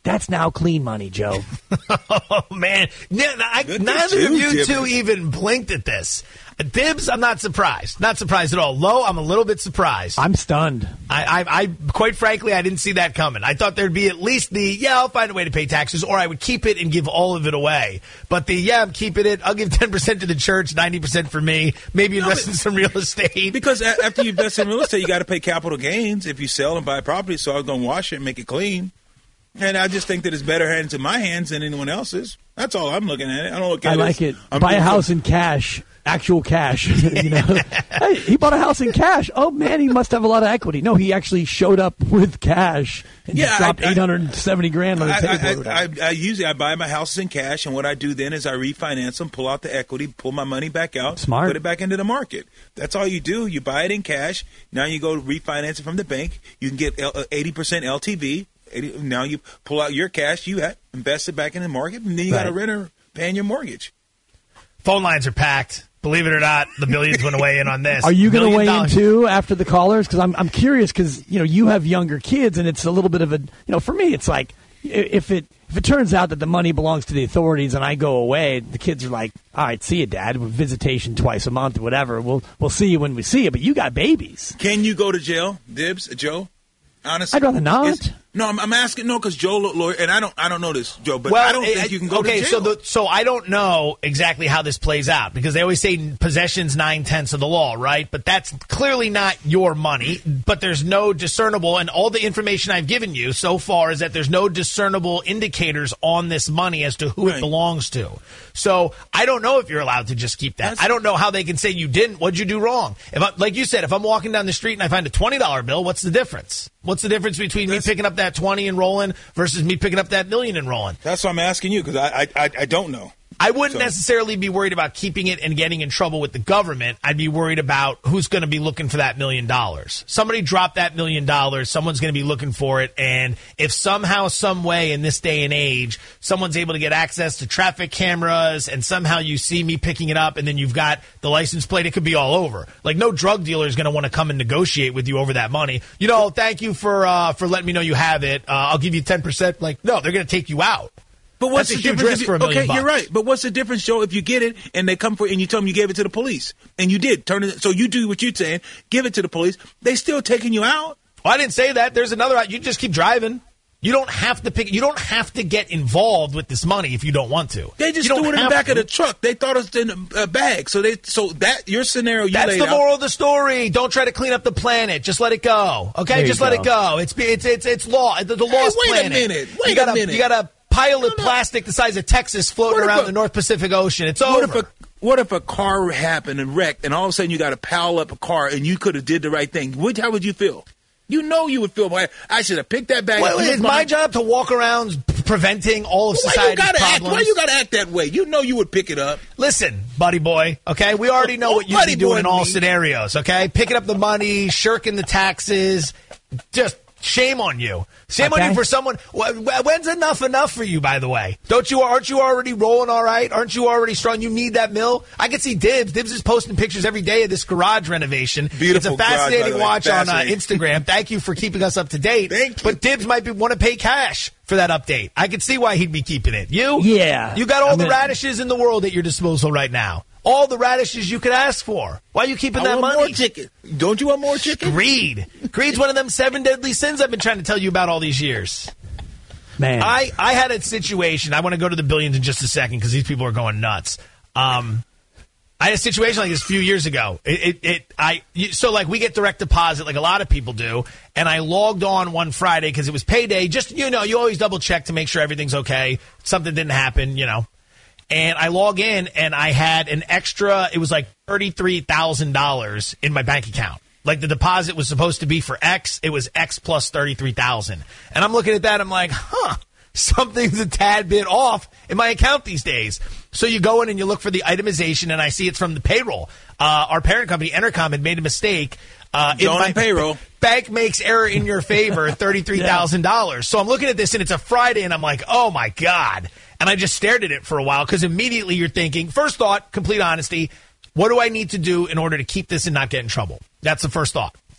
That's now clean money, Joe. Oh, man. N- I, neither of you Dibs. two even blinked at this. Dibs, I'm not surprised. Not surprised at all. Low, I'm a little bit surprised. I'm stunned. I, I, I, quite frankly, I didn't see that coming. I thought there'd be at least the, yeah, I'll find a way to pay taxes, or I would keep it and give all of it away. But the, yeah, I'm keeping it. I'll give ten percent to the church, ninety percent for me, maybe invest no, in some real estate. Because after you invest in real estate, you got to pay capital gains if you sell and buy property, so I was going to wash it and make it clean. And I just think that it's better hands in my hands than anyone else's. That's all I'm looking at it. I don't look at I it. like it. I'm Buy a house in cash. Actual cash. You know, hey, he bought a house in cash. Oh man, he must have a lot of equity. No, he actually showed up with cash and yeah, just dropped I, I, eight hundred seventy grand on the table. I, I, I, I usually I buy my houses in cash, and what I do then is I refinance them, pull out the equity, pull my money back out, Smart. put it back into the market. That's all you do. You buy it in cash. Now you go refinance it from the bank. You can get eighty percent L T V. eighty, now you pull out your cash, you have, invest it back in the market, and then you right. got a renter paying your mortgage. Phone lines are packed. Believe it or not, the Billions went to weigh in on this. Are you going to weigh dollars. in too after the callers? Because I'm I'm curious because you know you have younger kids and it's a little bit of a you know for me it's like if it if it turns out that the money belongs to the authorities and I go away, the kids are like, all right, see you, Dad. Visitation twice a month, or whatever. We'll we'll see you when we see you. But you got babies. Can you go to jail, Dibs, Joe? Honestly, I'd rather not. Is, no, I'm, I'm asking no because Joe lawyer, and I don't, I don't know this, Joe, but well, I don't it, think you can go okay, to jail. Okay, so the, so I don't know exactly how this plays out because they always say possession's nine tenths of the law, right? But that's clearly not your money. But there's no discernible, and all the information I've given you so far is that there's no discernible indicators on this money as to who right. it belongs to. So I don't know if you're allowed to just keep that. That's, I don't know how they can say you didn't. What'd you do wrong? If I, like you said, if I'm walking down the street and I find a twenty dollar bill, what's the difference? What's the difference between me picking up that twenty and rolling versus me picking up that million and rolling? That's what I'm asking you because I, I I don't know. I wouldn't so. necessarily be worried about keeping it and getting in trouble with the government. I'd be worried about who's going to be looking for that million dollars. Somebody dropped that million dollars. Someone's going to be looking for it. And if somehow, some way in this day and age, someone's able to get access to traffic cameras and somehow you see me picking it up and then you've got the license plate, it could be all over. Like no drug dealer is going to want to come and negotiate with you over that money. You know, thank you for uh, for letting me know you have it. Uh, I'll give you ten percent. Like, no, they're going to take you out. But what's That's the a huge difference? risk You, for a million okay, bucks. You're right. But what's the difference, Joe, if you get it and they come for it and you tell them you gave it to the police and you did turn it? So you do what you're saying, give it to the police. They still taking you out. Well, I didn't say that. There's another. You just keep driving. You don't have to pick. You don't have to get involved with this money if you don't want to. They just you threw it in the back to. of the truck. They thought it was in a bag. So they. So that your scenario. You That's laid the out. moral of the story. Don't try to clean up the planet. Just let it go. Okay, There just you let go. it go. It's it's it's it's law. The, the Hey, lost wait a planet. minute. Wait you got a minute. You got a pile of No, no. plastic the size of Texas floating What if around a- the North Pacific Ocean. It's What over. if a what if a car happened and wrecked and all of a sudden you got to pile up a car and you could have did the right thing? What, how would you feel? You know you would feel like I should have picked that bag. Well, up. it's my job to walk around p- preventing all of Why you society's gotta act? problems. Why you gotta act that way? You know you would pick it up. Lissisten, buddy boy, okay? We already know what you'd Buddy be doing boy in all me. scenarios, okay? Picking up the money, shirking the taxes, just shame on you. Shame on Okay. you for someone. wh- wh- When's enough enough for you, by the way? Don't you? Aren't you already rolling all right? Aren't you already strong? You need that mill? I can see Dibs. Dibs is posting pictures every day of this garage renovation. Beautiful It's a garage, by fascinating the way. watch on uh, Fascinating. Instagram. Thank you for keeping us up to date. Thank you. But Dibs might be, want to pay cash for that update. I can see why he'd be keeping it. You? Yeah. You got all I the mean- radishes in the world at your disposal right now. All the radishes you could ask for. Why are you keeping I that want money? more chicken. Don't you want more chicken? Greed. Greed's one of them seven deadly sins I've been trying to tell you about all these years. Man. I, I had a situation. I want to go to the billions in just a second because these people are going nuts. Um, I had a situation like this a few years ago. It, it, it I you- so like we get direct deposit like a lot of people do, and I logged on one Friday because it was payday. Just you know, you always double check to make sure everything's okay. Something didn't happen, you know. And I log in, and I had an extra. It was like thirty-three thousand dollars in my bank account. Like the deposit was supposed to be for X, it was X plus thirty-three thousand. And I'm looking at that, I'm like, huh, something's a tad bit off in my account these days. So you go in and you look for the itemization, and I see it's from the payroll. Uh, our parent company, Entercom, had made a mistake. Uh, in Going my on payroll. Bank makes error in your favor, thirty-three thousand dollars. So I'm looking at this, and it's a Friday, and I'm like, oh, my God. And I just stared at it for a while because immediately you're thinking, first thought, complete honesty, what do I need to do in order to keep this and not get in trouble? That's the first thought.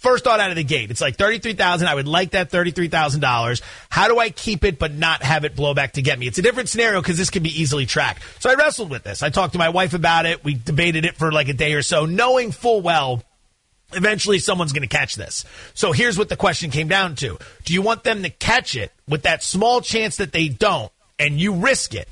first thought out of the gate. It's like thirty-three thousand dollars. I would like that thirty-three thousand dollars. How do I keep it but not have it blow back to get me? It's a different scenario because this can be easily tracked. So I wrestled with this. I talked to my wife about it. We debated it for like a day or so, knowing full well eventually someone's going to catch this. So here's what the question came down to. Do you want them to catch it with that small chance that they don't and you risk it?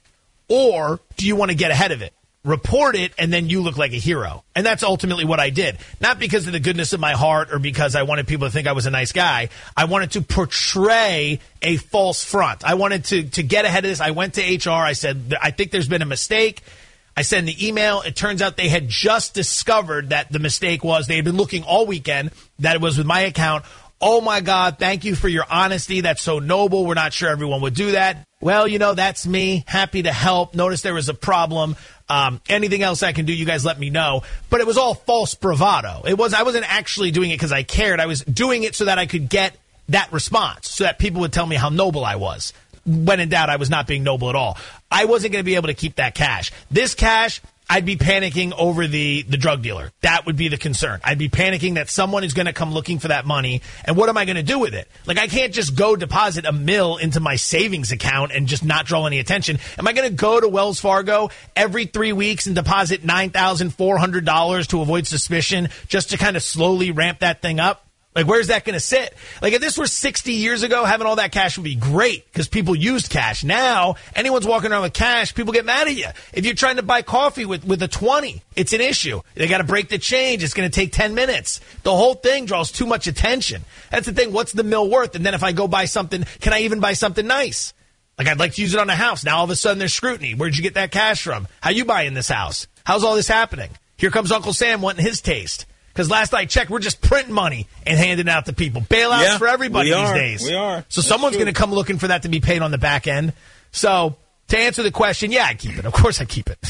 Or do you want to get ahead of it? Report it, and then you look like a hero. And that's ultimately what I did. Not because of the goodness of my heart or because I wanted people to think I was a nice guy. I wanted to portray a false front. I wanted to, to get ahead of this. I went to H R. I said, I think there's been a mistake. I sent the email. It turns out they had just discovered that the mistake was they had been looking all weekend, that it was with my account. Oh, my God, thank you for your honesty. That's so noble. We're not sure everyone would do that. Well, you know, that's me. Happy to help. Notice there was a problem. Um, anything else I can do, you guys let me know. But it was all false bravado. It was I wasn't actually doing it because I cared. I was doing it so that I could get that response, so that people would tell me how noble I was. When in doubt, I was not being noble at all. I wasn't going to be able to keep that cash. This cash, I'd be panicking over the, the drug dealer. That would be the concern. I'd be panicking that someone is going to come looking for that money, and what am I going to do with it? Like, I can't just go deposit a mill into my savings account and just not draw any attention. Am I going to go to Wells Fargo every three weeks and deposit nine thousand four hundred dollars to avoid suspicion just to kind of slowly ramp that thing up? Like, where's that going to sit? Like, if this were sixty years ago, having all that cash would be great because people used cash. Now, anyone's walking around with cash, people get mad at you. If you're trying to buy coffee with, with a twenty, it's an issue. They got to break the change. It's going to take ten minutes. The whole thing draws too much attention. That's the thing. What's the mill worth? And then if I go buy something, can I even buy something nice? Like, I'd like to use it on a house. Now, all of a sudden, there's scrutiny. Where'd you get that cash from? How you buying this house? How's all this happening? Here comes Uncle Sam wanting his taste. Because last I checked, we're just printing money and handing out to people. Bailouts yeah, for everybody these days. We are. So That's someone's going to come looking for that to be paid on the back end. So to answer the question, yeah, I keep it. Of course I keep it.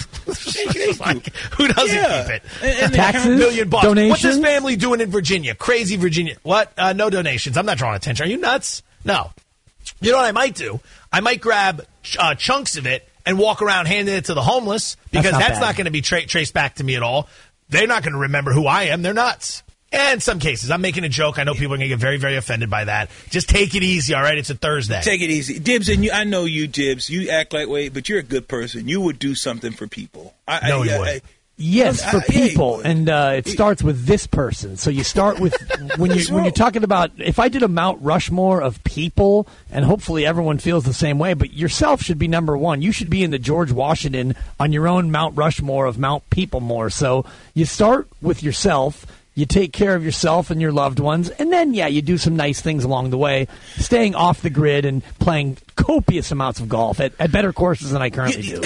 Like, who doesn't yeah. keep it? And, and taxes, million bucks. donations? What's this family doing in Virginia? Crazy Virginia. What? Uh, no donations. I'm not drawing attention. Are you nuts? No. You know what I might do? I might grab uh, chunks of it and walk around handing it to the homeless because that's not, that's not going to be tra- traced back to me at all. They're not going to remember who I am. They're nuts. And in some cases, I'm making a joke. I know people are going to get very, very offended by that. Just take it easy, all right? It's a Thursday. Take it easy. Dibs, and you, I know you, Dibs. You act like, wait, but you're a good person. You would do something for people. I, no, I, you I, would. I, Yes, for I, people, yeah, and uh, it starts with this person. So you start with when you when you're talking about. If I did a Mount Rushmore of people, and hopefully everyone feels the same way, but yourself should be number one. You should be in the George Washington on your own Mount Rushmore of Mount People more. So you start with yourself. You take care of yourself and your loved ones, and then, yeah, you do some nice things along the way, staying off the grid and playing copious amounts of golf at, at better courses than I currently do.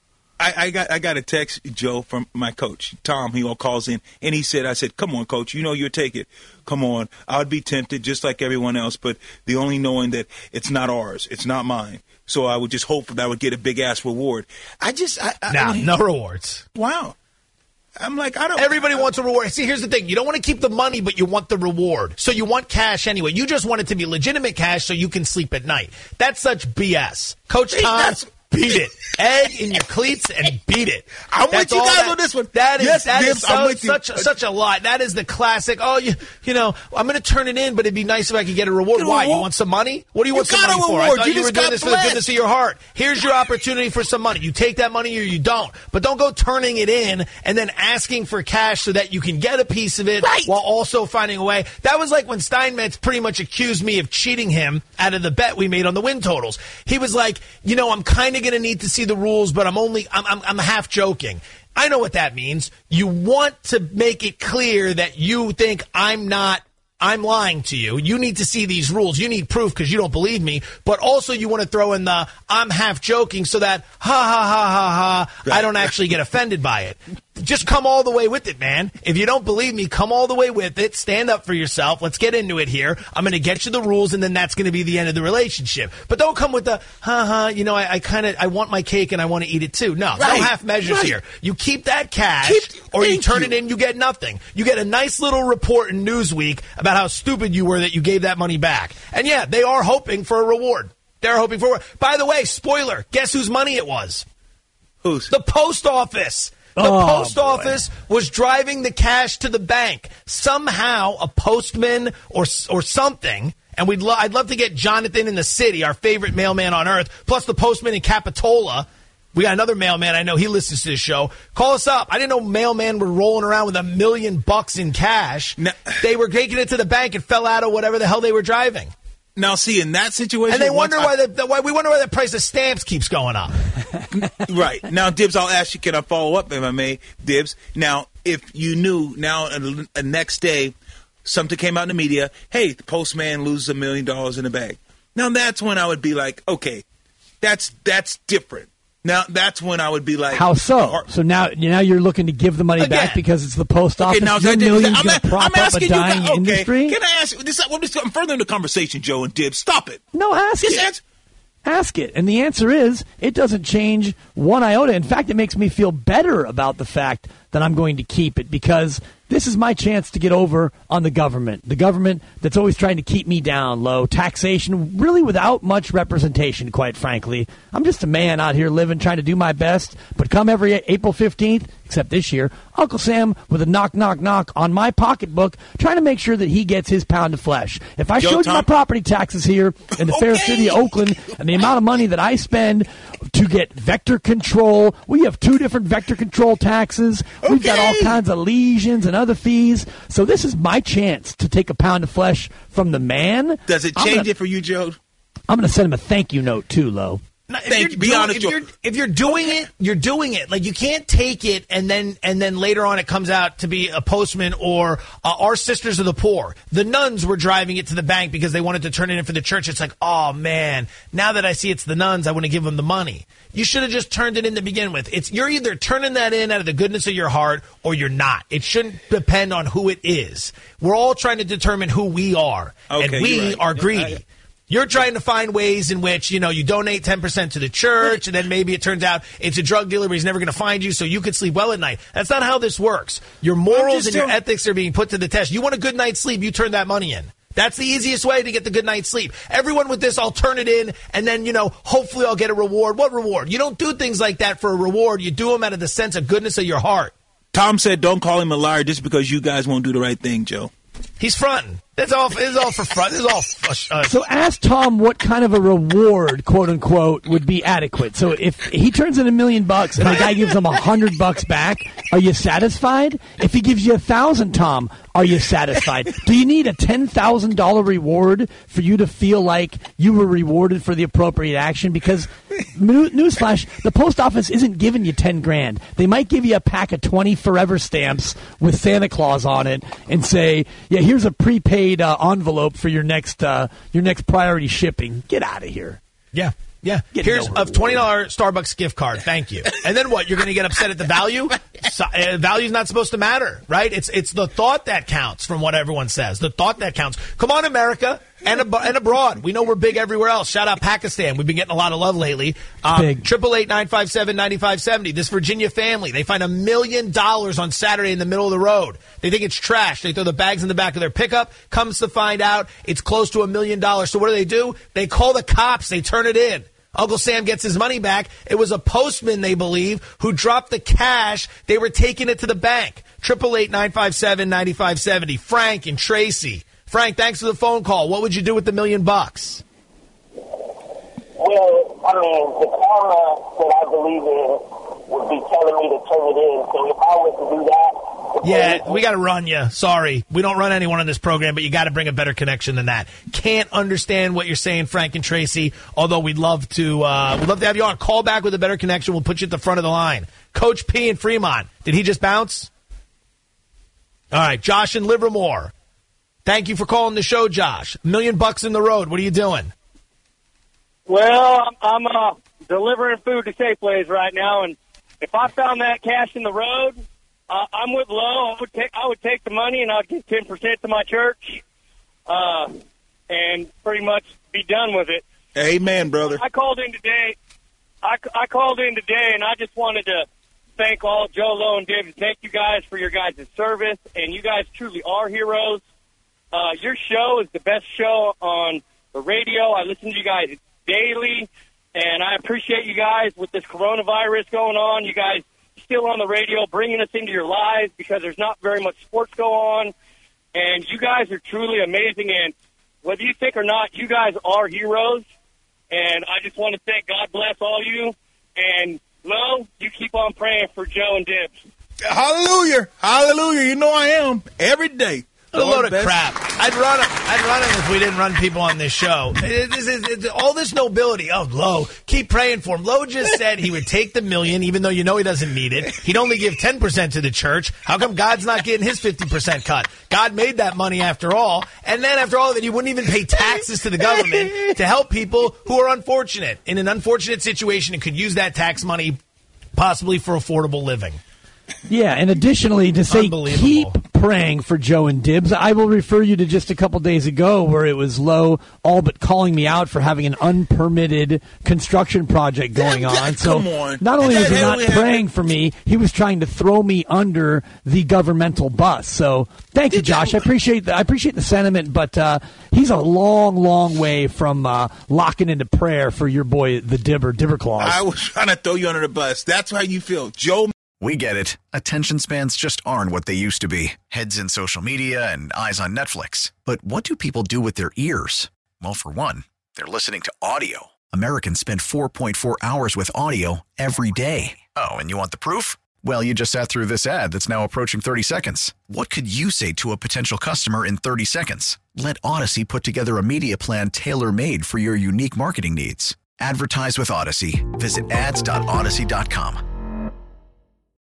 I, I got I got a text, Joe, from my coach, Tom. He all calls in, and he said, I said, come on, coach, you know you'll take it. Come on. I would be tempted just like everyone else, but the only knowing that it's not ours. It's not mine. So I would just hope that I would get a big-ass reward. I just I, I, no, I mean, no rewards. Wow. I'm like, I don't. Everybody I, wants a reward. See, here's the thing. You don't want to keep the money, but you want the reward. So you want cash anyway. You just want it to be legitimate cash so you can sleep at night. That's such B S. Coach Tom, beat it. Egg in your cleats and beat it. I'm That's with you guys that, on this one. That is, yes, that yes, is so, I'm with such, you. such a lot. That is the classic, oh, you, you know, I'm going to turn it in, but it'd be nice if I could get a reward. Get a Why? reward. You want some money? What do you, You want some got a money for? I reward. thought You you, were just doing got this for the blessed. goodness of your heart. Here's your opportunity for some money. You take that money or you don't. But don't go turning it in and then asking for cash so that you can get a piece of it Right. while also finding a way. That was like when Steinmetz pretty much accused me of cheating him out of the bet we made on the win totals. He was like, you know, I'm kind of going to need to see the rules, but I'm only, I'm, I'm, I'm half joking. I know what that means. You want to make it clear that you think I'm not, I'm lying to you. You need to see these rules. You need proof because you don't believe me. But also you want to throw in the I'm half joking so that ha ha ha ha ha I don't actually get offended by it. Just come all the way with it, man. If you don't believe me, come all the way with it. Stand up for yourself. Let's get into it here. I'm going to get you the rules, and then that's going to be the end of the relationship. But don't come with the, ha ha, you know, I, I kind of, I want my cake and I want to eat it too. No, Right. no half measures Right. here. You keep that cash, Keep- or you thank turn you. it in, you get nothing. You get a nice little report in Newsweek about how stupid you were that you gave that money back. And yeah, they are hoping for a reward. They're hoping for a reward. By the way, spoiler, guess whose money it was? Who's? The post office. The Oh, post boy. office was driving the cash to the bank. Somehow, a postman or or something, and we'd lo- I'd love to get Jonathan in the city, our favorite mailman on earth, plus the postman in Capitola. We got another mailman I know. He listens to this show. Call us up. I didn't know mailmen were rolling around with a million bucks in cash. No. They were taking it to the bank and fell out of whatever the hell they were driving. Now, see, in that situation, And they wonder once why I- the, the why we wonder why the price of stamps keeps going up. Right. Now, Dibs, I'll ask you, can I follow up, if I may, Dibs? Now, if you knew now, the uh, next day, something came out in the media, hey, the postman loses a million dollars in the bag. Now, that's when I would be like, okay, that's that's different. Now, that's when I would be like... How so? Or- So now, now you're looking to give the money Again. back because it's the post office. Okay, now, Your I'm, million's I'm, going to prop I'm up a asking you dying guys, okay, industry? can I ask you, this, I'm, just, I'm furthering the conversation, Joe and Dibs. Stop it. No, ask Just it. answer. Ask it. And the answer is, it doesn't change one iota. In fact, it makes me feel better about the fact that I'm going to keep it because this is my chance to get over on the government. The government that's always trying to keep me down low. Taxation, really without much representation, quite frankly. I'm just a man out here living, trying to do my best. But come every April fifteenth, except this year, Uncle Sam with a knock, knock, knock on my pocketbook, trying to make sure that he gets his pound of flesh. If I Joe, showed you Tom- my property taxes here in the fair Okay. city of Oakland and the amount of money that I spend to get vector control, we have two different vector control taxes. We've got all Okay. kinds of lesions and other fees. So this is my chance to take a pound of flesh from the man. Does it I'm change gonna- it for you, Joe? I'm going to send him a thank you note too, Lo. No, if Thank you're you. Be doing- honest, if Joe. you're, if you're doing it, you're doing it. Like you can't take it and then and then later on it comes out to be a postman or uh, our Sisters of the Poor. The nuns were driving it to the bank because they wanted to turn it in for the church. It's like, oh man, now that I see it's the nuns, I want to give them the money. You should have just turned it in to begin with. It's you're either turning that in out of the goodness of your heart or you're not. It shouldn't depend on who it is. We're all trying to determine who we are, Okay, and we you're right. are Yeah, greedy. I- You're trying to find ways in which, you know, you donate ten percent to the church, and then maybe it turns out it's a drug dealer, but he's never going to find you, so you could sleep well at night. That's not how this works. Your morals just and your doing- ethics are being put to the test. You want a good night's sleep, you turn that money in. That's the easiest way to get the good night's sleep. Everyone with this, I'll turn it in, and then, you know, hopefully I'll get a reward. What reward? You don't do things like that for a reward. You do them out of the sense of goodness of your heart. Tom said don't call him a liar just because you guys won't do the right thing, Joe. He's fronting. It's all, it's all for front. It's all uh, So ask Tom what kind of a reward, quote unquote, would be adequate. So if he turns in a million bucks and the guy gives him a hundred bucks back, are you satisfied? If he gives you a thousand, Tom, are you satisfied? Do you need a ten thousand dollar reward for you to feel like you were rewarded for the appropriate action? Because new- newsflash, the post office isn't giving you ten grand. They might give you a pack of twenty Forever stamps with Santa Claus on it and say, "Yeah, here's a prepaid uh, envelope for your next uh, your next priority shipping." Get out of here. Yeah, yeah. Get Here's no a reward. twenty dollars Starbucks gift card. Thank you. And then what? You're going to get upset at the value? So, uh, value's not supposed to matter, right? It's it's the thought that counts, from what everyone says. The thought that counts. Come on, America and ab- and abroad. We know we're big everywhere else. Shout out Pakistan. We've been getting a lot of love lately. Um, Big. Triple eight nine five seven ninety five seventy. This Virginia family, they find a million dollars on Saturday in the middle of the road. They think it's trash. They throw the bags in the back of their pickup. Comes to find out, it's close to a million dollars. So what do they do? They call the cops. They turn it in. Uncle Sam gets his money back. It was a postman, they believe, who dropped the cash. They were taking it to the bank. Triple eight nine five seven ninety five seventy. Frank and Tracy. Frank, thanks for the phone call. What would you do with the million bucks? Well, I mean, the karma that I believe in would be telling me to turn it in. So if I was to do that, Yeah, we got to run you. Sorry. We don't run anyone on this program, but you got to bring a better connection than that. Can't understand what you're saying, Frank and Tracy, although we'd love to uh, we'd love to have you on. Call back with a better connection. We'll put you at the front of the line. Coach P in Fremont. Did he just bounce? All right, Josh in Livermore. Thank you for calling the show, Josh. A million bucks in the road. What are you doing? Well, I'm, I'm uh, delivering food to Safeways right now, and if I found that cash in the road, uh, I'm with Lowe. I would take I would take the money and I'd give ten percent to my church, uh, and pretty much be done with it. Amen, brother. I called in today. I, I called in today, and I just wanted to thank all Joe, Lowe, and David. Thank you guys for your guys' service, and you guys truly are heroes. Uh, your show is the best show on the radio. I listen to you guys daily, and I appreciate you guys with this coronavirus going on. You guys still on the radio, bringing us into your lives because there's not very much sports go on. And you guys are truly amazing. And whether you think or not, you guys are heroes. And I just want to say God bless all you. And, Lo, you keep on praying for Joe and Dibs. Hallelujah. Hallelujah. You know I am. Every day. A load of best. crap. I'd run him. I'd run him if we didn't run people on this show. It, it, it, it, all this nobility. Oh, Lo, keep praying for him. Lo just said he would take the million, even though you know he doesn't need it. He'd only give ten percent to the church. How come God's not getting his fifty percent cut? God made that money after all. And then after all of it, he wouldn't even pay taxes to the government to help people who are unfortunate, in an unfortunate situation, and could use that tax money possibly for affordable living. Yeah, and additionally, to say keep praying for Joe and Dibs, I will refer you to just a couple days ago where it was Lo all but calling me out for having an unpermitted construction project going on. So on. not only was he not praying for me, he was trying to throw me under the governmental bus. So thank you, Josh. I appreciate the, I appreciate the sentiment, but uh, he's a long, long way from uh, locking into prayer for your boy, the Dibber, Dibber Claus. I was trying to throw you under the bus. That's how you feel. Joe. We get it. Attention spans just aren't what they used to be. Heads in social media and eyes on Netflix. But what do people do with their ears? Well, for one, they're listening to audio. Americans spend four point four hours with audio every day. Oh, and you want the proof? Well, you just sat through this ad that's now approaching thirty seconds. What could you say to a potential customer in thirty seconds? Let Odyssey put together a media plan tailor-made for your unique marketing needs. Advertise with Odyssey. Visit ads dot odyssey dot com.